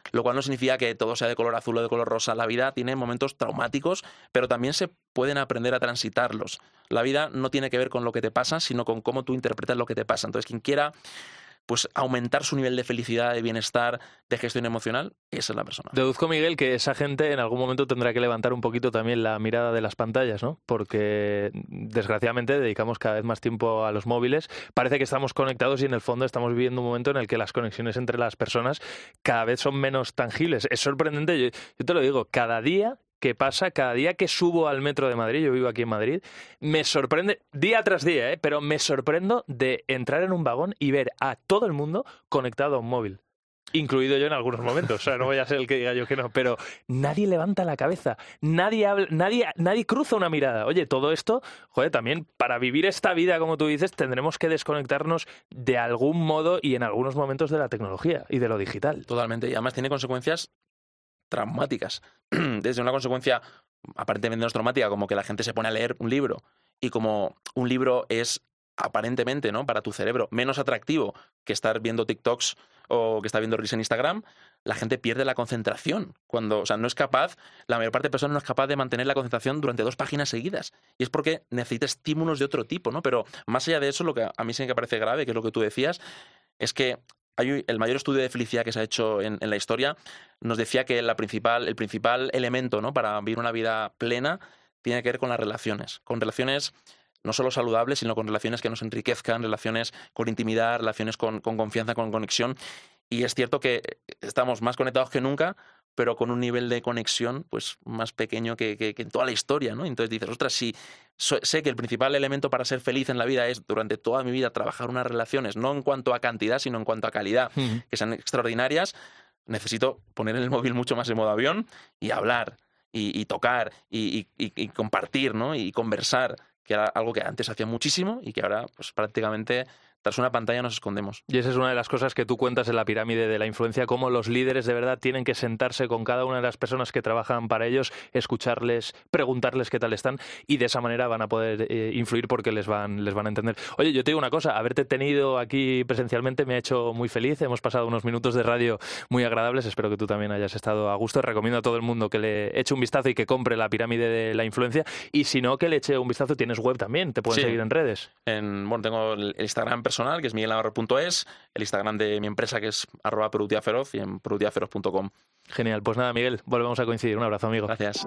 lo cual no significa que todo sea de color azul o de color rosa. La vida tiene momentos traumáticos, pero también se pueden aprender a transitarlos. La vida no tiene que ver con lo que te pasa, sino con cómo tú interpretas lo que te pasa. Entonces, quien quiera pues aumentar su nivel de felicidad, de bienestar, de gestión emocional, esa es la persona. Deduzco, Miguel, que esa gente en algún momento tendrá que levantar un poquito también la mirada de las pantallas, ¿no? Porque desgraciadamente dedicamos cada vez más tiempo a los móviles. Parece que estamos conectados y en el fondo estamos viviendo un momento en el que las conexiones entre las personas cada vez son menos tangibles. Es sorprendente, yo, yo te lo digo, cada día que pasa, cada día que subo al metro de Madrid, yo vivo aquí en Madrid, me sorprende, día tras día, ¿eh? Pero me sorprendo de entrar en un vagón y ver a todo el mundo conectado a un móvil. Incluido yo en algunos momentos, o sea, no voy a ser el que diga yo que no, pero nadie levanta la cabeza, nadie habla, nadie, nadie cruza una mirada. Oye, todo esto, joder, también para vivir esta vida, como tú dices, tendremos que desconectarnos de algún modo y en algunos momentos de la tecnología y de lo digital. Totalmente, y además tiene consecuencias traumáticas. Desde una consecuencia aparentemente menos traumática, como que la gente se pone a leer un libro, y como un libro es aparentemente, ¿no?, para tu cerebro menos atractivo que estar viendo TikToks o que estar viendo Reels en Instagram, la gente pierde la concentración. Cuando, o sea, no es capaz, la mayor parte de personas no es capaz de mantener la concentración durante dos páginas seguidas. Y es porque necesita estímulos de otro tipo, ¿no? Pero más allá de eso, lo que a mí sí me parece grave, que es lo que tú decías, es que hay el mayor estudio de felicidad que se ha hecho en, en la historia nos decía que la principal, el principal elemento, ¿no?, para vivir una vida plena tiene que ver con las relaciones. Con relaciones no solo saludables, sino con relaciones que nos enriquezcan, relaciones con intimidad, relaciones con, con confianza, con conexión. Y es cierto que estamos más conectados que nunca, pero con un nivel de conexión pues más pequeño que, que, que en toda la historia, ¿no? Entonces dices, ostras, si so, sé que el principal elemento para ser feliz en la vida es durante toda mi vida trabajar unas relaciones, no en cuanto a cantidad, sino en cuanto a calidad, uh-huh. que sean extraordinarias, necesito poner el móvil mucho más en modo avión y hablar, y, y tocar, y, y, y compartir, ¿no?, y conversar, que era algo que antes hacía muchísimo y que ahora pues prácticamente tras una pantalla nos escondemos. Y esa es una de las cosas que tú cuentas en la pirámide de la influencia, cómo los líderes de verdad tienen que sentarse con cada una de las personas que trabajan para ellos, escucharles, preguntarles qué tal están, y de esa manera van a poder eh, influir porque les van, les van a entender. Oye, yo te digo una cosa, haberte tenido aquí presencialmente me ha hecho muy feliz, hemos pasado unos minutos de radio muy agradables, espero que tú también hayas estado a gusto. Recomiendo a todo el mundo que le eche un vistazo y que compre la pirámide de la influencia, y si no, que le eche un vistazo. Tienes web también, te pueden sí. seguir en redes. En, bueno, tengo el Instagram personal, que es miguel navarro punto es, el Instagram de mi empresa, que es arroba productividad feroz, y en productividad feroz punto com. Genial, pues nada, Miguel, volvemos a coincidir. Un abrazo, amigo. Gracias.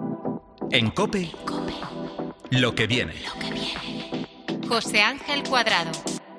En COPE, COPE. Lo que viene. Lo que viene. José Ángel Cuadrado.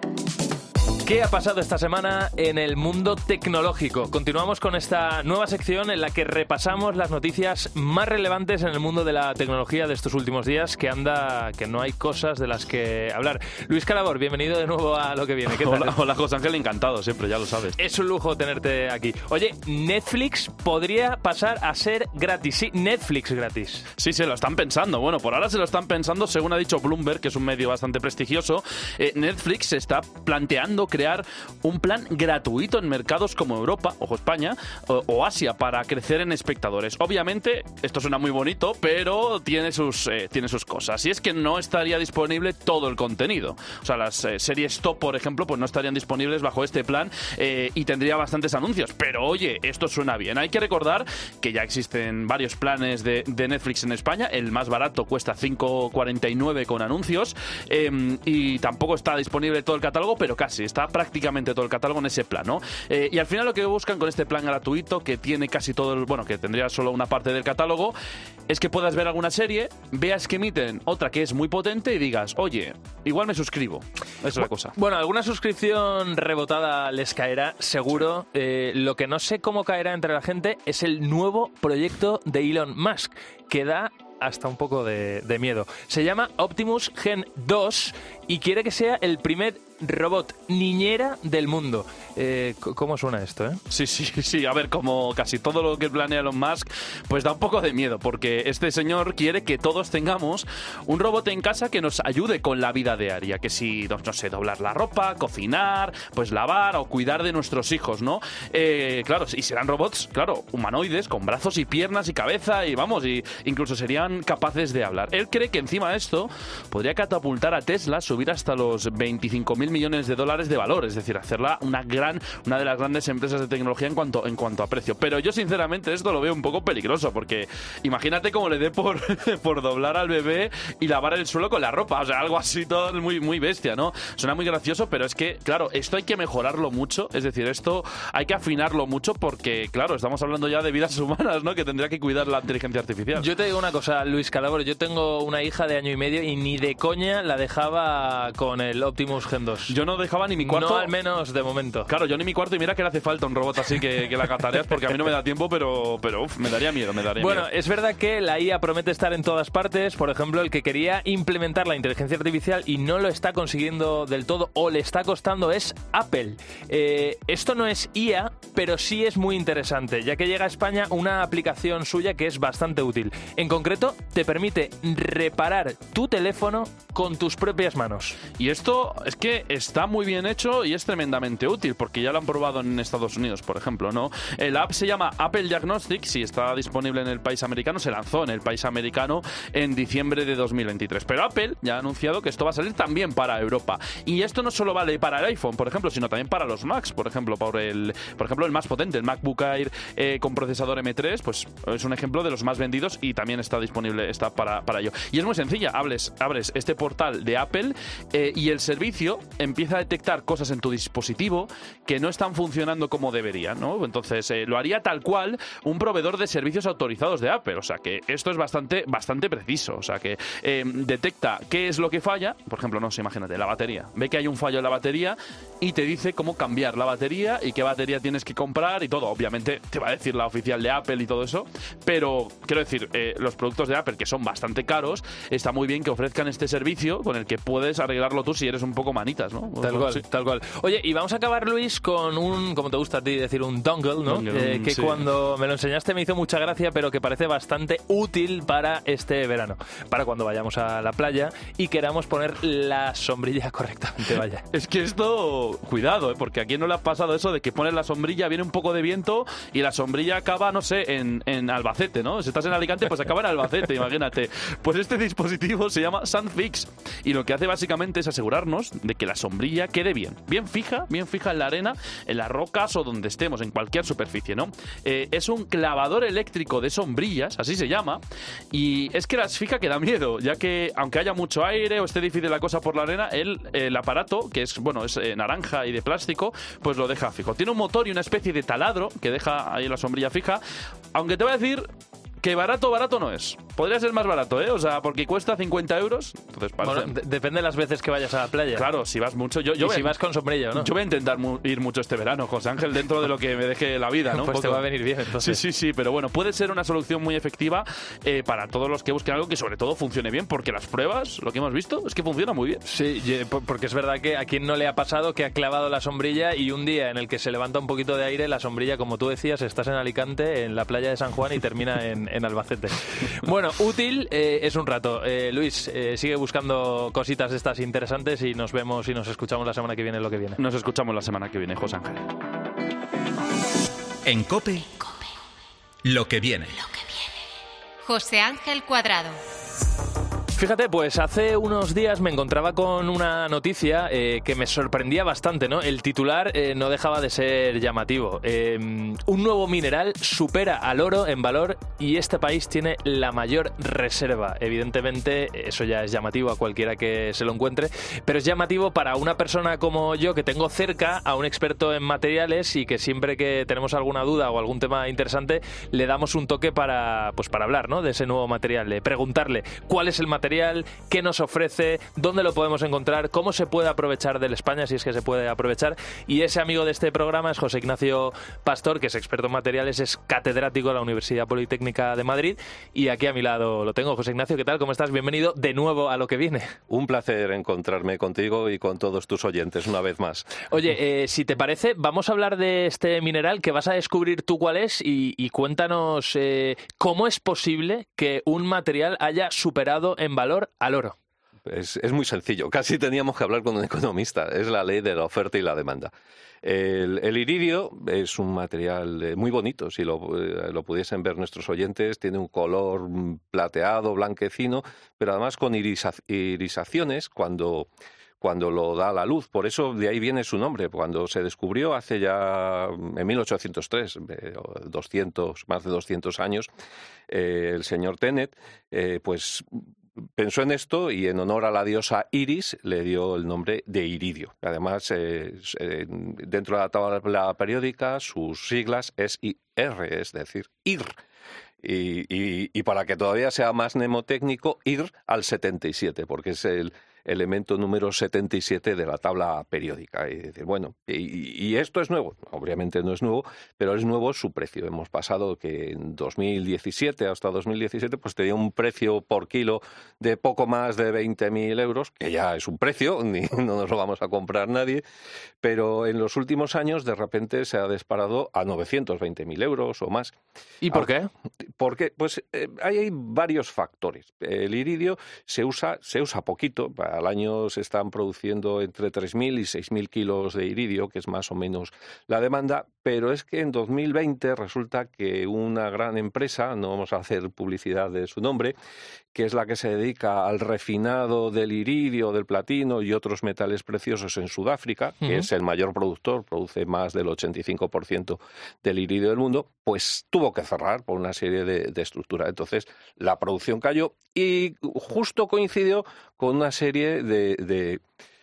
¿Qué ha pasado esta semana en el mundo tecnológico? Continuamos con esta nueva sección en la que repasamos las noticias más relevantes en el mundo de la tecnología de estos últimos días, que anda, que no hay cosas de las que hablar. Luis Calabor, bienvenido de nuevo a Lo que viene. ¿Qué tal? Hola, hola, José Ángel, encantado, siempre, ya lo sabes. Es un lujo tenerte aquí. Oye, Netflix podría pasar a ser gratis. Sí, Netflix gratis. Sí, se lo están pensando. Bueno, por ahora se lo están pensando, según ha dicho Bloomberg, que es un medio bastante prestigioso. Eh, Netflix se está planteando crear un plan gratuito en mercados como Europa, ojo España, o, o Asia, para crecer en espectadores. Obviamente, esto suena muy bonito, pero tiene sus, eh, tiene sus cosas. Y es que no estaría disponible todo el contenido. O sea, las eh, series top, por ejemplo, pues no estarían disponibles bajo este plan eh, y tendría bastantes anuncios. Pero oye, esto suena bien. Hay que recordar que ya existen varios planes de, de Netflix en España. El más barato cuesta cinco cuarenta y nueve con anuncios eh, y tampoco está disponible todo el catálogo, pero casi está prácticamente todo el catálogo en ese plan, ¿no? Eh, y al final lo que buscan con este plan gratuito, que tiene casi todo el, bueno, que tendría solo una parte del catálogo, es que puedas ver alguna serie, veas que emiten otra que es muy potente y digas, oye, igual me suscribo. Esa es la cosa. Bueno, alguna suscripción rebotada les caerá, seguro. Eh, lo que no sé cómo caerá entre la gente es el nuevo proyecto de Elon Musk, que da hasta un poco de, de miedo. Se llama Optimus Gen dos y quiere que sea el primer robot niñera del mundo. Eh, ¿Cómo suena esto, eh? Sí, sí, sí. A ver, como casi todo lo que planea Elon Musk, pues da un poco de miedo, porque este señor quiere que todos tengamos un robot en casa que nos ayude con la vida diaria. Que si, no sé, doblar la ropa, cocinar, pues lavar o cuidar de nuestros hijos, ¿no? Eh, claro, y serán robots, claro, humanoides, con brazos y piernas y cabeza y vamos, y incluso serían capaces de hablar. Él cree que encima de esto podría catapultar a Tesla, subir hasta los veinticinco mil mil millones de dólares de valor, es decir, hacerla una gran, una de las grandes empresas de tecnología en cuanto, en cuanto a precio. Pero yo sinceramente esto lo veo un poco peligroso, porque imagínate cómo le dé por, por doblar al bebé y lavar el suelo con la ropa, o sea, algo así todo muy, muy bestia, ¿no? Suena muy gracioso, pero es que, claro, esto hay que mejorarlo mucho, es decir, esto hay que afinarlo mucho porque, claro, estamos hablando ya de vidas humanas, ¿no? Que tendría que cuidar la inteligencia artificial. Yo te digo una cosa, Luis Calabro, yo tengo una hija de año y medio y ni de coña la dejaba con el Optimus Gen dos. Yo no dejaba ni mi cuarto. No, al menos de momento. Claro, yo ni mi cuarto, y mira que le hace falta un robot así que, que la catareas, porque a mí no me da tiempo, pero, pero uf, me daría miedo, me daría bueno, miedo. es verdad que la I A promete estar en todas partes. Por ejemplo, el que quería implementar la inteligencia artificial y no lo está consiguiendo del todo o le está costando es Apple. Eh, esto no es I A, pero sí es muy interesante, ya que llega a España una aplicación suya que es bastante útil. En concreto, te permite reparar tu teléfono con tus propias manos. Y esto es que está muy bien hecho y es tremendamente útil, porque ya lo han probado en Estados Unidos, por ejemplo, ¿no? El app se llama Apple Diagnostics y está disponible en el país americano, se lanzó en el país americano en diciembre de dos mil veintitrés. Pero Apple ya ha anunciado que esto va a salir también para Europa. Y esto no solo vale para el iPhone, por ejemplo, sino también para los Macs, por ejemplo, por el, por ejemplo, el más potente, el MacBook Air eh, con procesador M tres, pues es un ejemplo de los más vendidos y también está disponible, está para, para ello. Y es muy sencilla, hables, abres este portal de Apple eh, y el servicio empieza a detectar cosas en tu dispositivo que no están funcionando como deberían, ¿no? Entonces, eh, lo haría tal cual un proveedor de servicios autorizados de Apple, o sea que esto es bastante, bastante preciso, o sea que eh, detecta qué es lo que falla, por ejemplo, no sé, imagínate, la batería, ve que hay un fallo en la batería y te dice cómo cambiar la batería y qué batería tienes que comprar y todo. Obviamente te va a decir la oficial de Apple y todo eso, pero quiero decir, eh, los productos de Apple, que son bastante caros, está muy bien que ofrezcan este servicio con el que puedes arreglarlo tú si eres un poco manitas, ¿no? Tal cual, sí. tal cual. Oye, y vamos a acabar, Luis, con un, como te gusta a ti decir, un dongle, ¿no? Dongle, eh, que sí. Cuando me lo enseñaste me hizo mucha gracia, pero que parece bastante útil para este verano, para cuando vayamos a la playa y queramos poner la sombrilla correctamente, vaya. Es que esto, cuidado, ¿eh? Porque a quién no le ha pasado eso de que pones la sombrilla, viene un poco de viento y la sombrilla acaba, no sé, en, en Albacete, ¿no? Si estás en Alicante, pues acaba en Albacete, imagínate. Pues este dispositivo se llama SunFix y lo que hace básicamente es asegurarnos de que la sombrilla quede bien, bien fija, bien fija en la arena, en las rocas o donde estemos, en cualquier superficie, ¿no? Eh, es un clavador eléctrico de sombrillas, así se llama, y es que las fija que da miedo, ya que aunque haya mucho aire o esté difícil la cosa por la arena, el, el aparato, que es, bueno, es eh, naranja y de plástico, pues lo deja fijo. Tiene un motor y una especie de taladro que deja ahí la sombrilla fija, aunque te voy a decir que barato, barato no es. Podría ser más barato, ¿eh? O sea, porque cuesta cincuenta euros. Entonces, parece... Bueno, de- depende de las veces que vayas a la playa. Claro, si vas mucho... Yo, yo y voy... si vas con sombrilla, ¿no? Yo voy a intentar mu- ir mucho este verano, José Ángel, dentro de lo que me deje la vida, ¿no? Pues te va a venir bien, entonces. Sí, sí, sí, pero bueno, puede ser una solución muy efectiva eh, para todos los que busquen algo que sobre todo funcione bien, porque las pruebas, lo que hemos visto, es que funciona muy bien. Sí, ye- por- porque es verdad que a quien no le ha pasado que ha clavado la sombrilla y un día en el que se levanta un poquito de aire, la sombrilla, como tú decías, estás en Alicante, en la playa de San Juan y termina en, en Albacete. Bueno, útil eh, es un rato. Eh, Luis, eh, sigue buscando cositas de estas interesantes y nos vemos y nos escuchamos la semana que viene en Lo que Viene. Nos escuchamos la semana que viene, José Ángel. En COPE, Lo que viene. José Ángel Cuadrado. Fíjate, pues hace unos días me encontraba con una noticia eh, que me sorprendía bastante, ¿no? El titular eh, no dejaba de ser llamativo. Eh, un nuevo mineral supera al oro en valor y este país tiene la mayor reserva. Evidentemente, eso ya es llamativo a cualquiera que se lo encuentre, pero es llamativo para una persona como yo que tengo cerca a un experto en materiales y que siempre que tenemos alguna duda o algún tema interesante le damos un toque para, pues para hablar, ¿no? De ese nuevo material, de preguntarle cuál es el material, qué nos ofrece, dónde lo podemos encontrar, cómo se puede aprovechar del España, si es que se puede aprovechar. Y ese amigo de este programa es José Ignacio Pastor, que es experto en materiales, es catedrático de la Universidad Politécnica de Madrid. Y aquí a mi lado lo tengo. José Ignacio, ¿qué tal? ¿Cómo estás? Bienvenido de nuevo a Lo que Viene. Un placer encontrarme contigo y con todos tus oyentes una vez más. Oye, eh, si te parece, vamos a hablar de este mineral que vas a descubrir tú cuál es y, y cuéntanos eh, cómo es posible que un material haya superado en valor al oro. Es, es muy sencillo, casi teníamos que hablar con un economista, es la ley de la oferta y la demanda. El, el iridio es un material eh, muy bonito, si lo, eh, lo pudiesen ver nuestros oyentes, tiene un color plateado, blanquecino, pero además con irisa, irisaciones cuando... cuando lo da a la luz. Por eso de ahí viene su nombre. Cuando se descubrió hace ya en mil ochocientos tres, doscientos, más de doscientos años, eh, el señor Tennant, eh, pues pensó en esto y en honor a la diosa Iris le dio el nombre de iridio. Además, eh, eh, dentro de la tabla periódica, sus siglas es I R, es decir, I R. Y, y, y para que todavía sea más mnemotécnico, I R al setenta y siete, porque es el elemento número setenta y siete de la tabla periódica. Y decir, bueno, y, y esto es nuevo. Obviamente no es nuevo, pero es nuevo su precio. Hemos pasado que en dos mil diecisiete, hasta dos mil diecisiete, pues tenía un precio por kilo de poco más de veinte mil euros, que ya es un precio, ni, no nos lo vamos a comprar nadie, pero en los últimos años de repente se ha disparado a novecientos veinte mil euros o más. ¿Y por qué? Porque pues eh, hay varios factores. El iridio se usa, se usa poquito. Al año se están produciendo entre tres mil y seis mil kilos de iridio, que es más o menos la demanda, pero es que en dos mil veinte resulta que una gran empresa, no vamos a hacer publicidad de su nombre, que es la que se dedica al refinado del iridio, del platino y otros metales preciosos en Sudáfrica, que uh-huh. es el mayor productor, produce más del ochenta y cinco por ciento del iridio del mundo, pues tuvo que cerrar por una serie de, de estructuras. Entonces, la producción cayó y justo coincidió con una serie de, de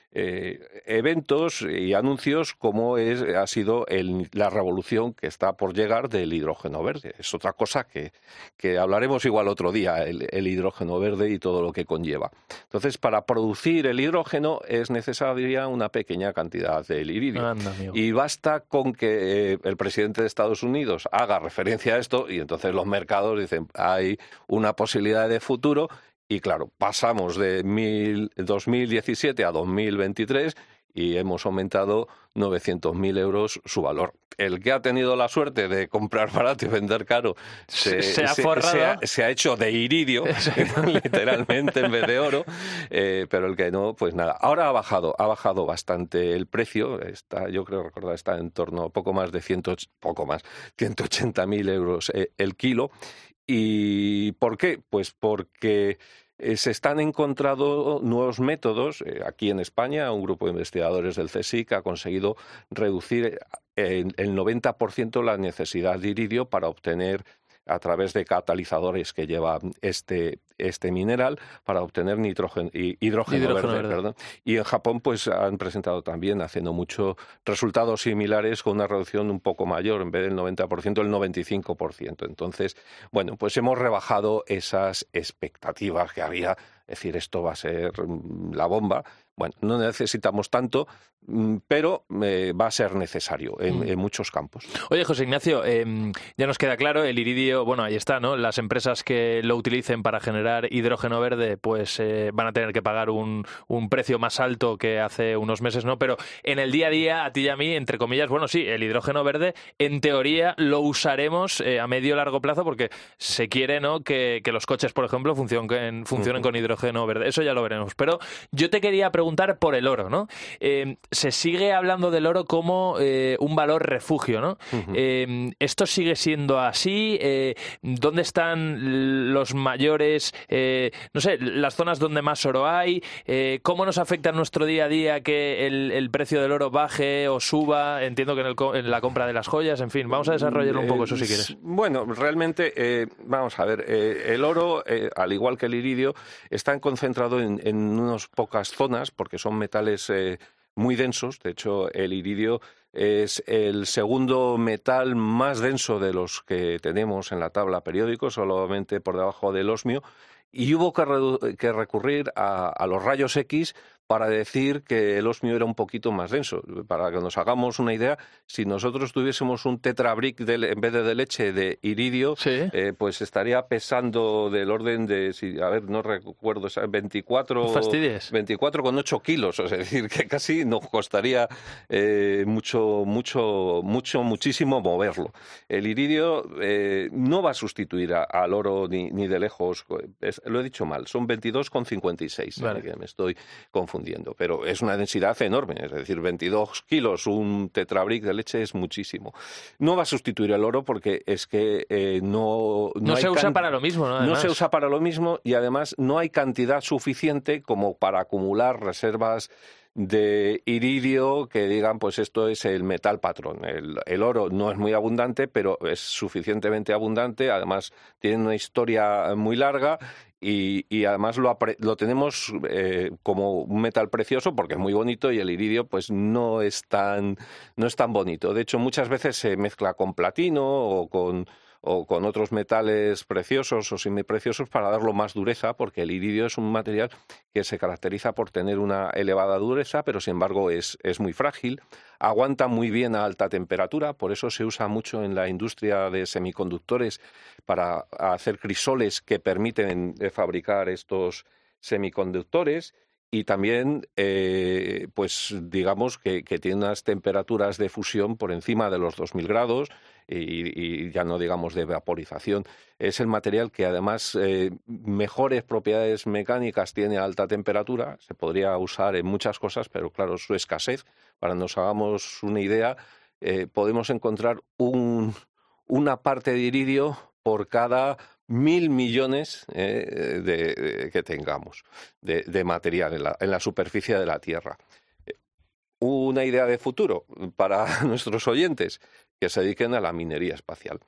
eh, eventos y anuncios como es, ha sido el, la revolución que está por llegar del hidrógeno verde. Es otra cosa que, que hablaremos igual otro día, el, el hidrógeno verde y todo lo que conlleva. Entonces, para producir el hidrógeno es necesaria una pequeña cantidad de iridio. Anda, y basta con que eh, el presidente de Estados Unidos haga referencia a esto y entonces los mercados dicen hay una posibilidad de futuro. Y claro, pasamos de mil, dos mil diecisiete a dos mil veintitrés y hemos aumentado novecientos mil euros su valor. El que ha tenido la suerte de comprar barato y vender caro se, se, ha, se, se, ha, se ha hecho de iridio, literalmente, en vez de oro, eh, pero el que no, pues nada. Ahora ha bajado, ha bajado bastante el precio, está, yo creo recordar, está en torno a poco más de cien, poco más, ciento ochenta mil euros eh, el kilo. ¿Y por qué? Pues porque eh, se están encontrando nuevos métodos. Eh, aquí en España, un grupo de investigadores del CSIC ha conseguido reducir en el noventa por ciento la necesidad de iridio para obtener, a través de catalizadores que lleva este, este mineral, para obtener nitrógeno, hidrógeno, hidrógeno verde. verde. Perdón. Y en Japón pues han presentado también, haciendo mucho, resultados similares con una reducción un poco mayor, en vez del noventa por ciento, el noventa y cinco por ciento. Entonces, bueno, pues hemos rebajado esas expectativas que había, es decir, esto va a ser la bomba. Bueno, no necesitamos tanto, pero eh, va a ser necesario en, mm. en muchos campos. Oye, José Ignacio, eh, ya nos queda claro, el iridio, bueno, ahí está, ¿no? Las empresas que lo utilicen para generar hidrógeno verde, pues eh, van a tener que pagar un, un precio más alto que hace unos meses, ¿no? Pero en el día a día, a ti y a mí, entre comillas, bueno, sí, el hidrógeno verde, en teoría, lo usaremos eh, a medio o largo plazo porque se quiere, ¿no?, que, que los coches, por ejemplo, funcionen, funcionen uh-huh. con hidrógeno verde. Eso ya lo veremos. Pero yo te quería preguntar preguntar por el oro, ¿no? Eh, se sigue hablando del oro como eh, un valor refugio, ¿no? Uh-huh. Eh, ¿Esto sigue siendo así? Eh, ¿Dónde están los mayores, eh, no sé, las zonas donde más oro hay? Eh, ¿Cómo nos afecta en nuestro día a día que el, el precio del oro baje o suba? Entiendo que en, el, en la compra de las joyas, en fin, vamos a desarrollar un poco eso si quieres. Bueno, realmente, eh, vamos a ver, eh, el oro, eh, al igual que el iridio, está concentrado en, en unas pocas zonas, porque son metales eh, muy densos. De hecho, el iridio es el segundo metal más denso de los que tenemos en la tabla periódica, solamente por debajo del osmio, y hubo que, re- que recurrir a, a los rayos X para decir que el osmio era un poquito más denso. Para que nos hagamos una idea, si nosotros tuviésemos un tetrabric de, en vez de, de leche de iridio, ¿sí? eh, pues estaría pesando del orden de, si, a ver, no recuerdo, veinticuatro, veinticuatro con ocho kilos. Es decir, que casi nos costaría eh, mucho, mucho, mucho, muchísimo moverlo. El iridio eh, no va a sustituir a, al oro ni, ni de lejos. Es, lo he dicho mal, son veintidós con cincuenta y seis. Vale. Que me estoy confundiendo. Pero es una densidad enorme, es decir, veintidós kilos, un tetrabric de leche es muchísimo. No va a sustituir el oro porque es que eh, no... No, no se usa can... para lo mismo, ¿no? No se usa para lo mismo y además no hay cantidad suficiente como para acumular reservas de iridio que digan, pues esto es el metal patrón. El, el oro no es muy abundante, pero es suficientemente abundante, además tiene una historia muy larga y, y además lo, apre- lo tenemos eh, como un metal precioso porque es muy bonito y el iridio pues no es tan, no es tan bonito. De hecho, muchas veces se mezcla con platino o con... o con otros metales preciosos o semipreciosos para darlo más dureza, porque el iridio es un material que se caracteriza por tener una elevada dureza, pero sin embargo es, es muy frágil, aguanta muy bien a alta temperatura, por eso se usa mucho en la industria de semiconductores para hacer crisoles que permiten fabricar estos semiconductores. Y también, eh, pues digamos que, que tiene unas temperaturas de fusión por encima de los dos mil grados y, y ya no digamos de vaporización. Es el material que además eh, mejores propiedades mecánicas tiene a alta temperatura. Se podría usar en muchas cosas, pero claro, su escasez, para que nos hagamos una idea, eh, podemos encontrar un, una parte de iridio por cada mil millones eh, de, de, que tengamos de, de material en la, en la superficie de la Tierra. Una idea de futuro para nuestros oyentes que se dediquen a la minería espacial.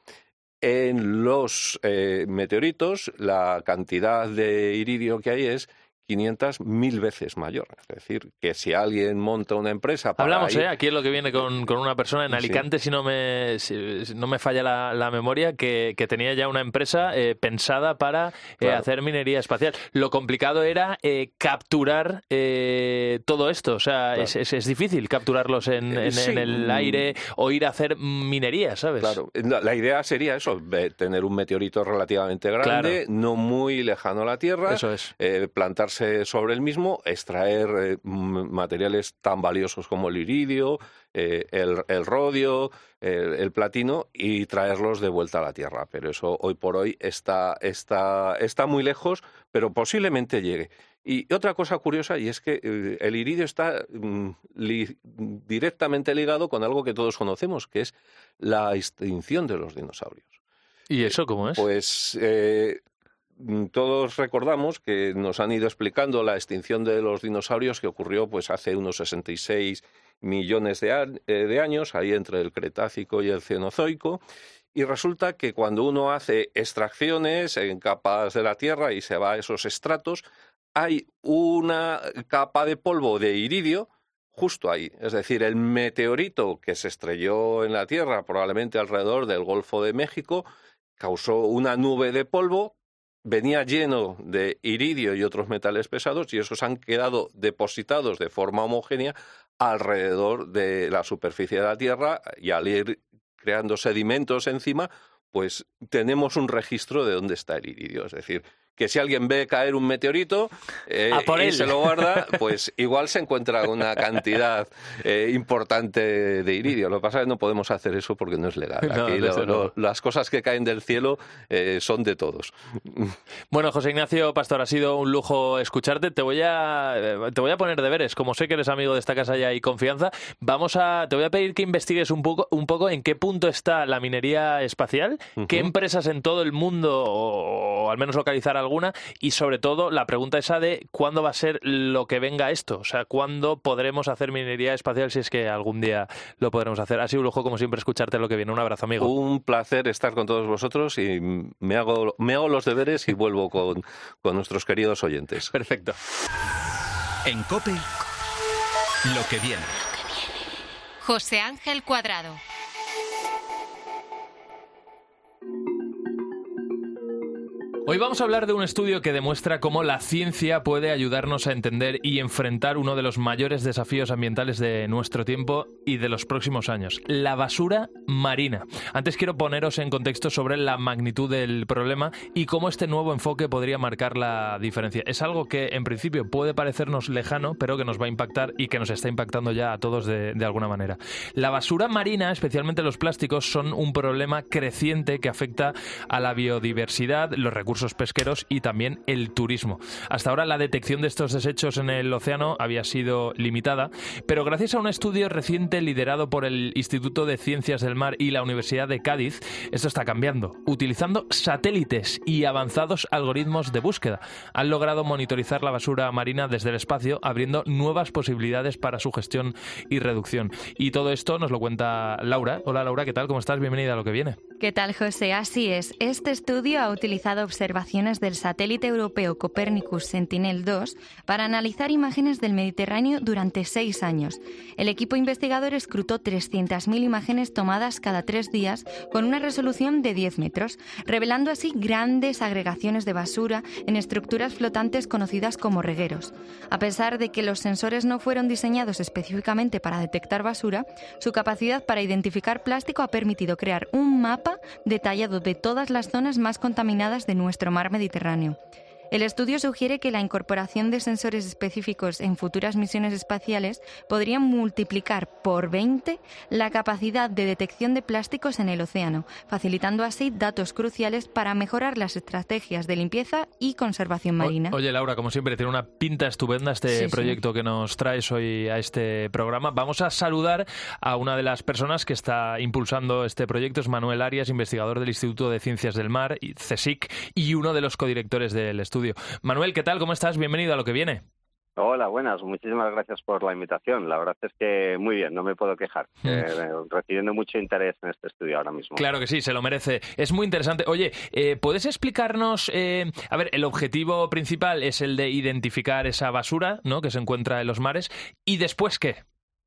En los eh, meteoritos la cantidad de iridio que hay es quinientas mil veces mayor. Es decir, que si alguien monta una empresa para Hablamos, ir... ¿eh? Aquí es lo que viene con, con una persona en Alicante, sí. si no me si, si no me falla la, la memoria, que, que tenía ya una empresa eh, pensada para eh, claro. hacer minería espacial. Lo complicado era eh, capturar eh, todo esto. O sea, claro. es, es, es difícil capturarlos en, en, sí. en el aire o ir a hacer minería, ¿sabes? Claro. La idea sería eso, tener un meteorito relativamente grande, claro. no muy lejano a la Tierra, eso es. eh, plantarse sobre el mismo, extraer eh, materiales tan valiosos como el iridio, eh, el, el rodio, el, el platino y traerlos de vuelta a la Tierra. Pero eso hoy por hoy está, está, está muy lejos, pero posiblemente llegue. Y otra cosa curiosa, y es que eh, el iridio está mm, li, directamente ligado con algo que todos conocemos, que es la extinción de los dinosaurios. ¿Y eso cómo es? Pues... Eh, todos recordamos que nos han ido explicando la extinción de los dinosaurios que ocurrió pues hace unos sesenta y seis millones de, a- de años, ahí entre el Cretácico y el Cenozoico, y resulta que cuando uno hace extracciones en capas de la Tierra y se va a esos estratos, hay una capa de polvo de iridio justo ahí. Es decir, el meteorito que se estrelló en la Tierra, probablemente alrededor del Golfo de México, causó una nube de polvo, venía lleno de iridio y otros metales pesados y esos han quedado depositados de forma homogénea alrededor de la superficie de la Tierra y al ir creando sedimentos encima, pues tenemos un registro de dónde está el iridio. Es decir, que si alguien ve caer un meteorito eh, y se lo guarda, pues igual se encuentra una cantidad eh, importante de iridio. Lo que pasa es que no podemos hacer eso porque no es legal. Aquí no, lo, lo, las cosas que caen del cielo eh, son de todos. Bueno, José Ignacio Pastor, ha sido un lujo escucharte. Te voy a te voy a poner deberes. Como sé que eres amigo de esta casa y hay confianza, vamos a te voy a pedir que investigues un poco un poco en qué punto está la minería espacial, uh-huh. qué empresas en todo el mundo, o, o al menos localizar alguna, y sobre todo la pregunta esa de cuándo va a ser lo que venga esto, o sea, cuándo podremos hacer minería espacial, si es que algún día lo podremos hacer. Ha sido un lujo, como siempre, escucharte lo que viene. Un abrazo, amigo. Un placer estar con todos vosotros y me hago, me hago los deberes y vuelvo con, con nuestros queridos oyentes. Perfecto. En COPE, lo que viene. José Ángel Cuadrado. Hoy vamos a hablar de un estudio que demuestra cómo la ciencia puede ayudarnos a entender y enfrentar uno de los mayores desafíos ambientales de nuestro tiempo y de los próximos años, la basura marina. Antes quiero poneros en contexto sobre la magnitud del problema y cómo este nuevo enfoque podría marcar la diferencia. Es algo que en principio puede parecernos lejano, pero que nos va a impactar y que nos está impactando ya a todos de, de alguna manera. La basura marina, especialmente los plásticos, son un problema creciente que afecta a la biodiversidad, los recursos recursos pesqueros y también el turismo. Hasta ahora la detección de estos desechos en el océano había sido limitada, pero gracias a un estudio reciente liderado por el Instituto de Ciencias del Mar y la Universidad de Cádiz, esto está cambiando. Utilizando satélites y avanzados algoritmos de búsqueda, han logrado monitorizar la basura marina desde el espacio, abriendo nuevas posibilidades para su gestión y reducción. Y todo esto nos lo cuenta Laura. Hola Laura, ¿qué tal? ¿Cómo estás? Bienvenida a Lo que viene. ¿Qué tal, José? Así es. Este estudio ha utilizado observaciones del satélite europeo Copernicus Sentinel dos para analizar imágenes del Mediterráneo durante seis años. El equipo investigador escrutó trescientas mil imágenes tomadas cada tres días con una resolución de diez metros, revelando así grandes agregaciones de basura en estructuras flotantes conocidas como regueros. A pesar de que los sensores no fueron diseñados específicamente para detectar basura, su capacidad para identificar plástico ha permitido crear un mapa detallado de todas las zonas más contaminadas de nuestro mar Mediterráneo. El estudio sugiere que la incorporación de sensores específicos en futuras misiones espaciales podría multiplicar por veinte la capacidad de detección de plásticos en el océano, facilitando así datos cruciales para mejorar las estrategias de limpieza y conservación marina. O, oye, Laura, como siempre, tiene una pinta estupenda este sí, proyecto sí. que nos traes hoy a este programa. Vamos a saludar a una de las personas que está impulsando este proyecto. Es Manuel Arias, investigador del Instituto de Ciencias del Mar, CSIC, y uno de los codirectores del estudio. Manuel, ¿qué tal? ¿Cómo estás? Bienvenido a Lo que viene. Hola, buenas. Muchísimas gracias por la invitación. La verdad es que muy bien, no me puedo quejar. Mm. Eh, recibiendo mucho interés en este estudio ahora mismo. Claro que sí, se lo merece. Es muy interesante. Oye, eh, ¿puedes explicarnos? Eh, a ver, el objetivo principal es el de identificar esa basura, ¿no?, que se encuentra en los mares. ¿Y después qué?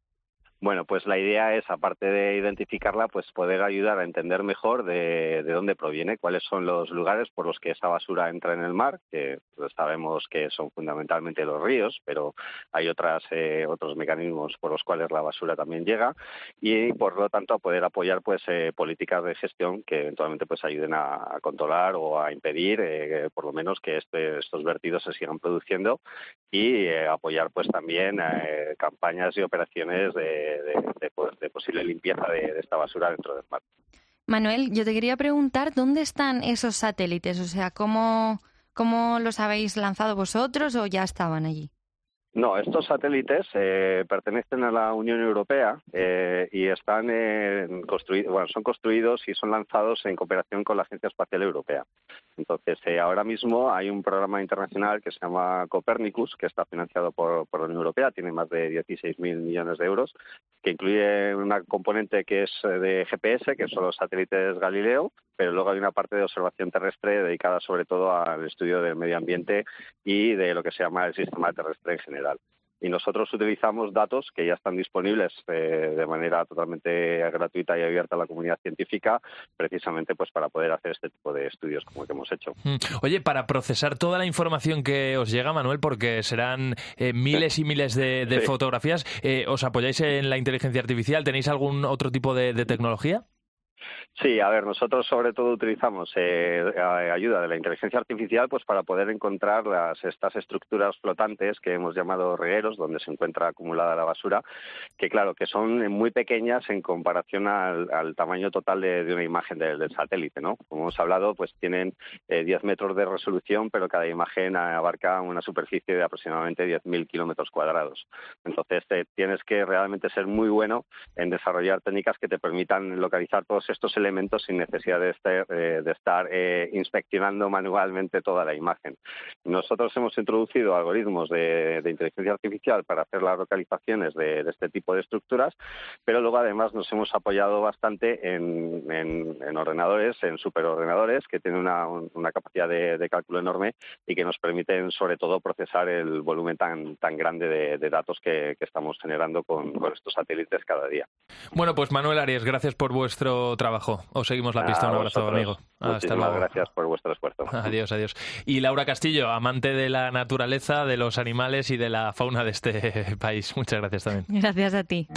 Bueno, pues la idea es, aparte de identificarla, pues poder ayudar a entender mejor de, de dónde proviene, cuáles son los lugares por los que esa basura entra en el mar, que pues, sabemos que son fundamentalmente los ríos, pero hay otras eh, otros mecanismos por los cuales la basura también llega, y por lo tanto a poder apoyar pues eh, políticas de gestión que eventualmente pues ayuden a, a controlar o a impedir, eh, por lo menos que este, estos vertidos se sigan produciendo, y eh, apoyar pues también eh, campañas y operaciones de De, de, de posible limpieza de, de esta basura dentro del mar. Manuel, yo te quería preguntar dónde están esos satélites, o sea, ¿cómo, cómo los habéis lanzado vosotros o ya estaban allí? No, estos satélites eh, pertenecen a la Unión Europea eh, y están eh, construidos, bueno, son construidos y son lanzados en cooperación con la Agencia Espacial Europea. Entonces, eh, ahora mismo hay un programa internacional que se llama Copernicus, que está financiado por, por la Unión Europea, tiene más de dieciséis mil millones de euros, que incluye una componente que es de G P S, que son los satélites Galileo, pero luego hay una parte de observación terrestre dedicada sobre todo al estudio del medio ambiente y de lo que se llama el sistema terrestre en general. Y nosotros utilizamos datos que ya están disponibles eh, de manera totalmente gratuita y abierta a la comunidad científica, precisamente pues para poder hacer este tipo de estudios como el que hemos hecho. Oye, para procesar toda la información que os llega, Manuel, porque serán eh, miles y miles de, de sí. fotografías, eh, ¿os apoyáis en la inteligencia artificial? ¿Tenéis algún otro tipo de, de tecnología? Sí, a ver, nosotros sobre todo utilizamos eh, ayuda de la inteligencia artificial pues para poder encontrar las, estas estructuras flotantes que hemos llamado regueros, donde se encuentra acumulada la basura, que claro, que son muy pequeñas en comparación al, al tamaño total de, de una imagen de, del satélite, ¿no? Como hemos hablado, pues tienen eh, diez metros de resolución, pero cada imagen abarca una superficie de aproximadamente diez mil kilómetros cuadrados. Entonces, eh, tienes que realmente ser muy bueno en desarrollar técnicas que te permitan localizar todos estos elementos sin necesidad de estar, eh, de estar eh, inspeccionando manualmente toda la imagen. Nosotros hemos introducido algoritmos de, de inteligencia artificial para hacer las localizaciones de, de este tipo de estructuras, pero luego además nos hemos apoyado bastante en, en, en ordenadores, en superordenadores que tienen una, una capacidad de, de cálculo enorme y que nos permiten sobre todo procesar el volumen tan, tan grande de, de datos que, que estamos generando con, con estos satélites cada día. Bueno, pues Manuel Arias, gracias por vuestro trabajo. Os seguimos la pista. Un abrazo, amigo. Hasta luego. Gracias por vuestro esfuerzo. Adiós, adiós. Y Laura Castillo, amante de la naturaleza, de los animales y de la fauna de este país. Muchas gracias también. Gracias a ti.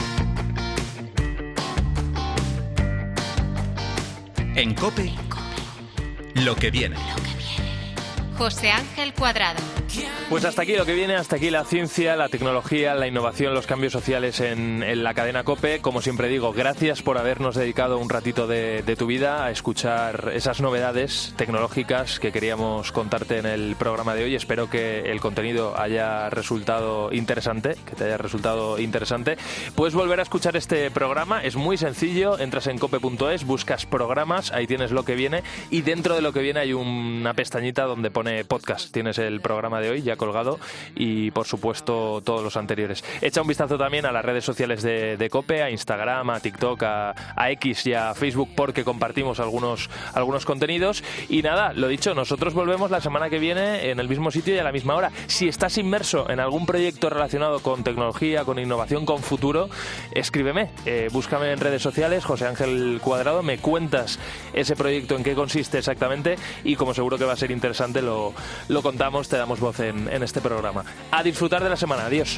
En COPE, lo que viene. José Ángel Cuadrado. Pues hasta aquí lo que viene, hasta aquí la ciencia, la tecnología, la innovación, los cambios sociales en, en la cadena COPE. Como siempre digo, gracias por habernos dedicado un ratito de, de tu vida a escuchar esas novedades tecnológicas que queríamos contarte en el programa de hoy. Espero que el contenido haya resultado interesante, que te haya resultado interesante. Puedes volver a escuchar este programa, es muy sencillo, entras en cope punto es, buscas programas, ahí tienes lo que viene y dentro de lo que viene hay una pestañita donde pone podcast. Tienes el programa de hoy ya colgado y por supuesto todos los anteriores. Echa un vistazo también a las redes sociales de, de COPE, a Instagram, a TikTok, a, a X y a Facebook porque compartimos algunos, algunos contenidos y nada, lo dicho, nosotros volvemos la semana que viene en el mismo sitio y a la misma hora. Si estás inmerso en algún proyecto relacionado con tecnología, con innovación, con futuro, escríbeme, eh, búscame en redes sociales, José Ángel Cuadrado, me cuentas ese proyecto, en qué consiste exactamente y como seguro que va a ser interesante lo, lo contamos, te damos voz en, en este programa. A disfrutar de la semana, adiós.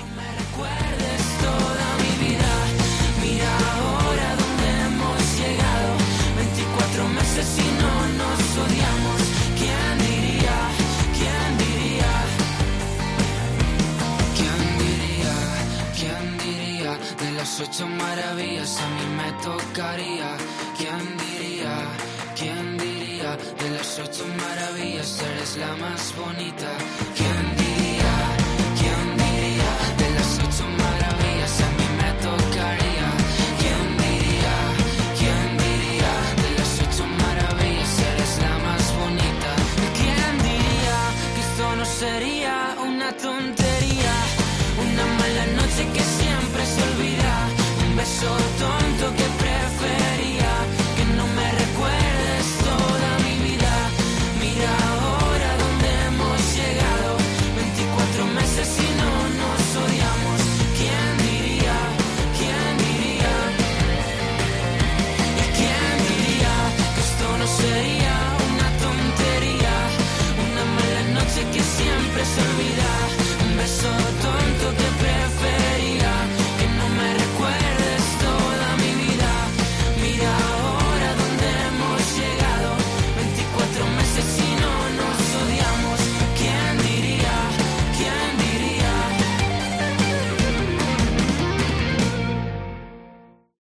Ocho maravillas a mí me tocaría. ¿Quién diría? ¿Quién diría? De las ocho maravillas eres la más bonita. ¿Quién diría? ¿Quién diría? De las ocho maravillas a mí me tocaría. ¿Quién diría? ¿Quién diría? De las ocho maravillas eres la más bonita. ¿Quién diría que esto no sería una tontería? Una mala noche que siempre se olvida. Un beso tonto que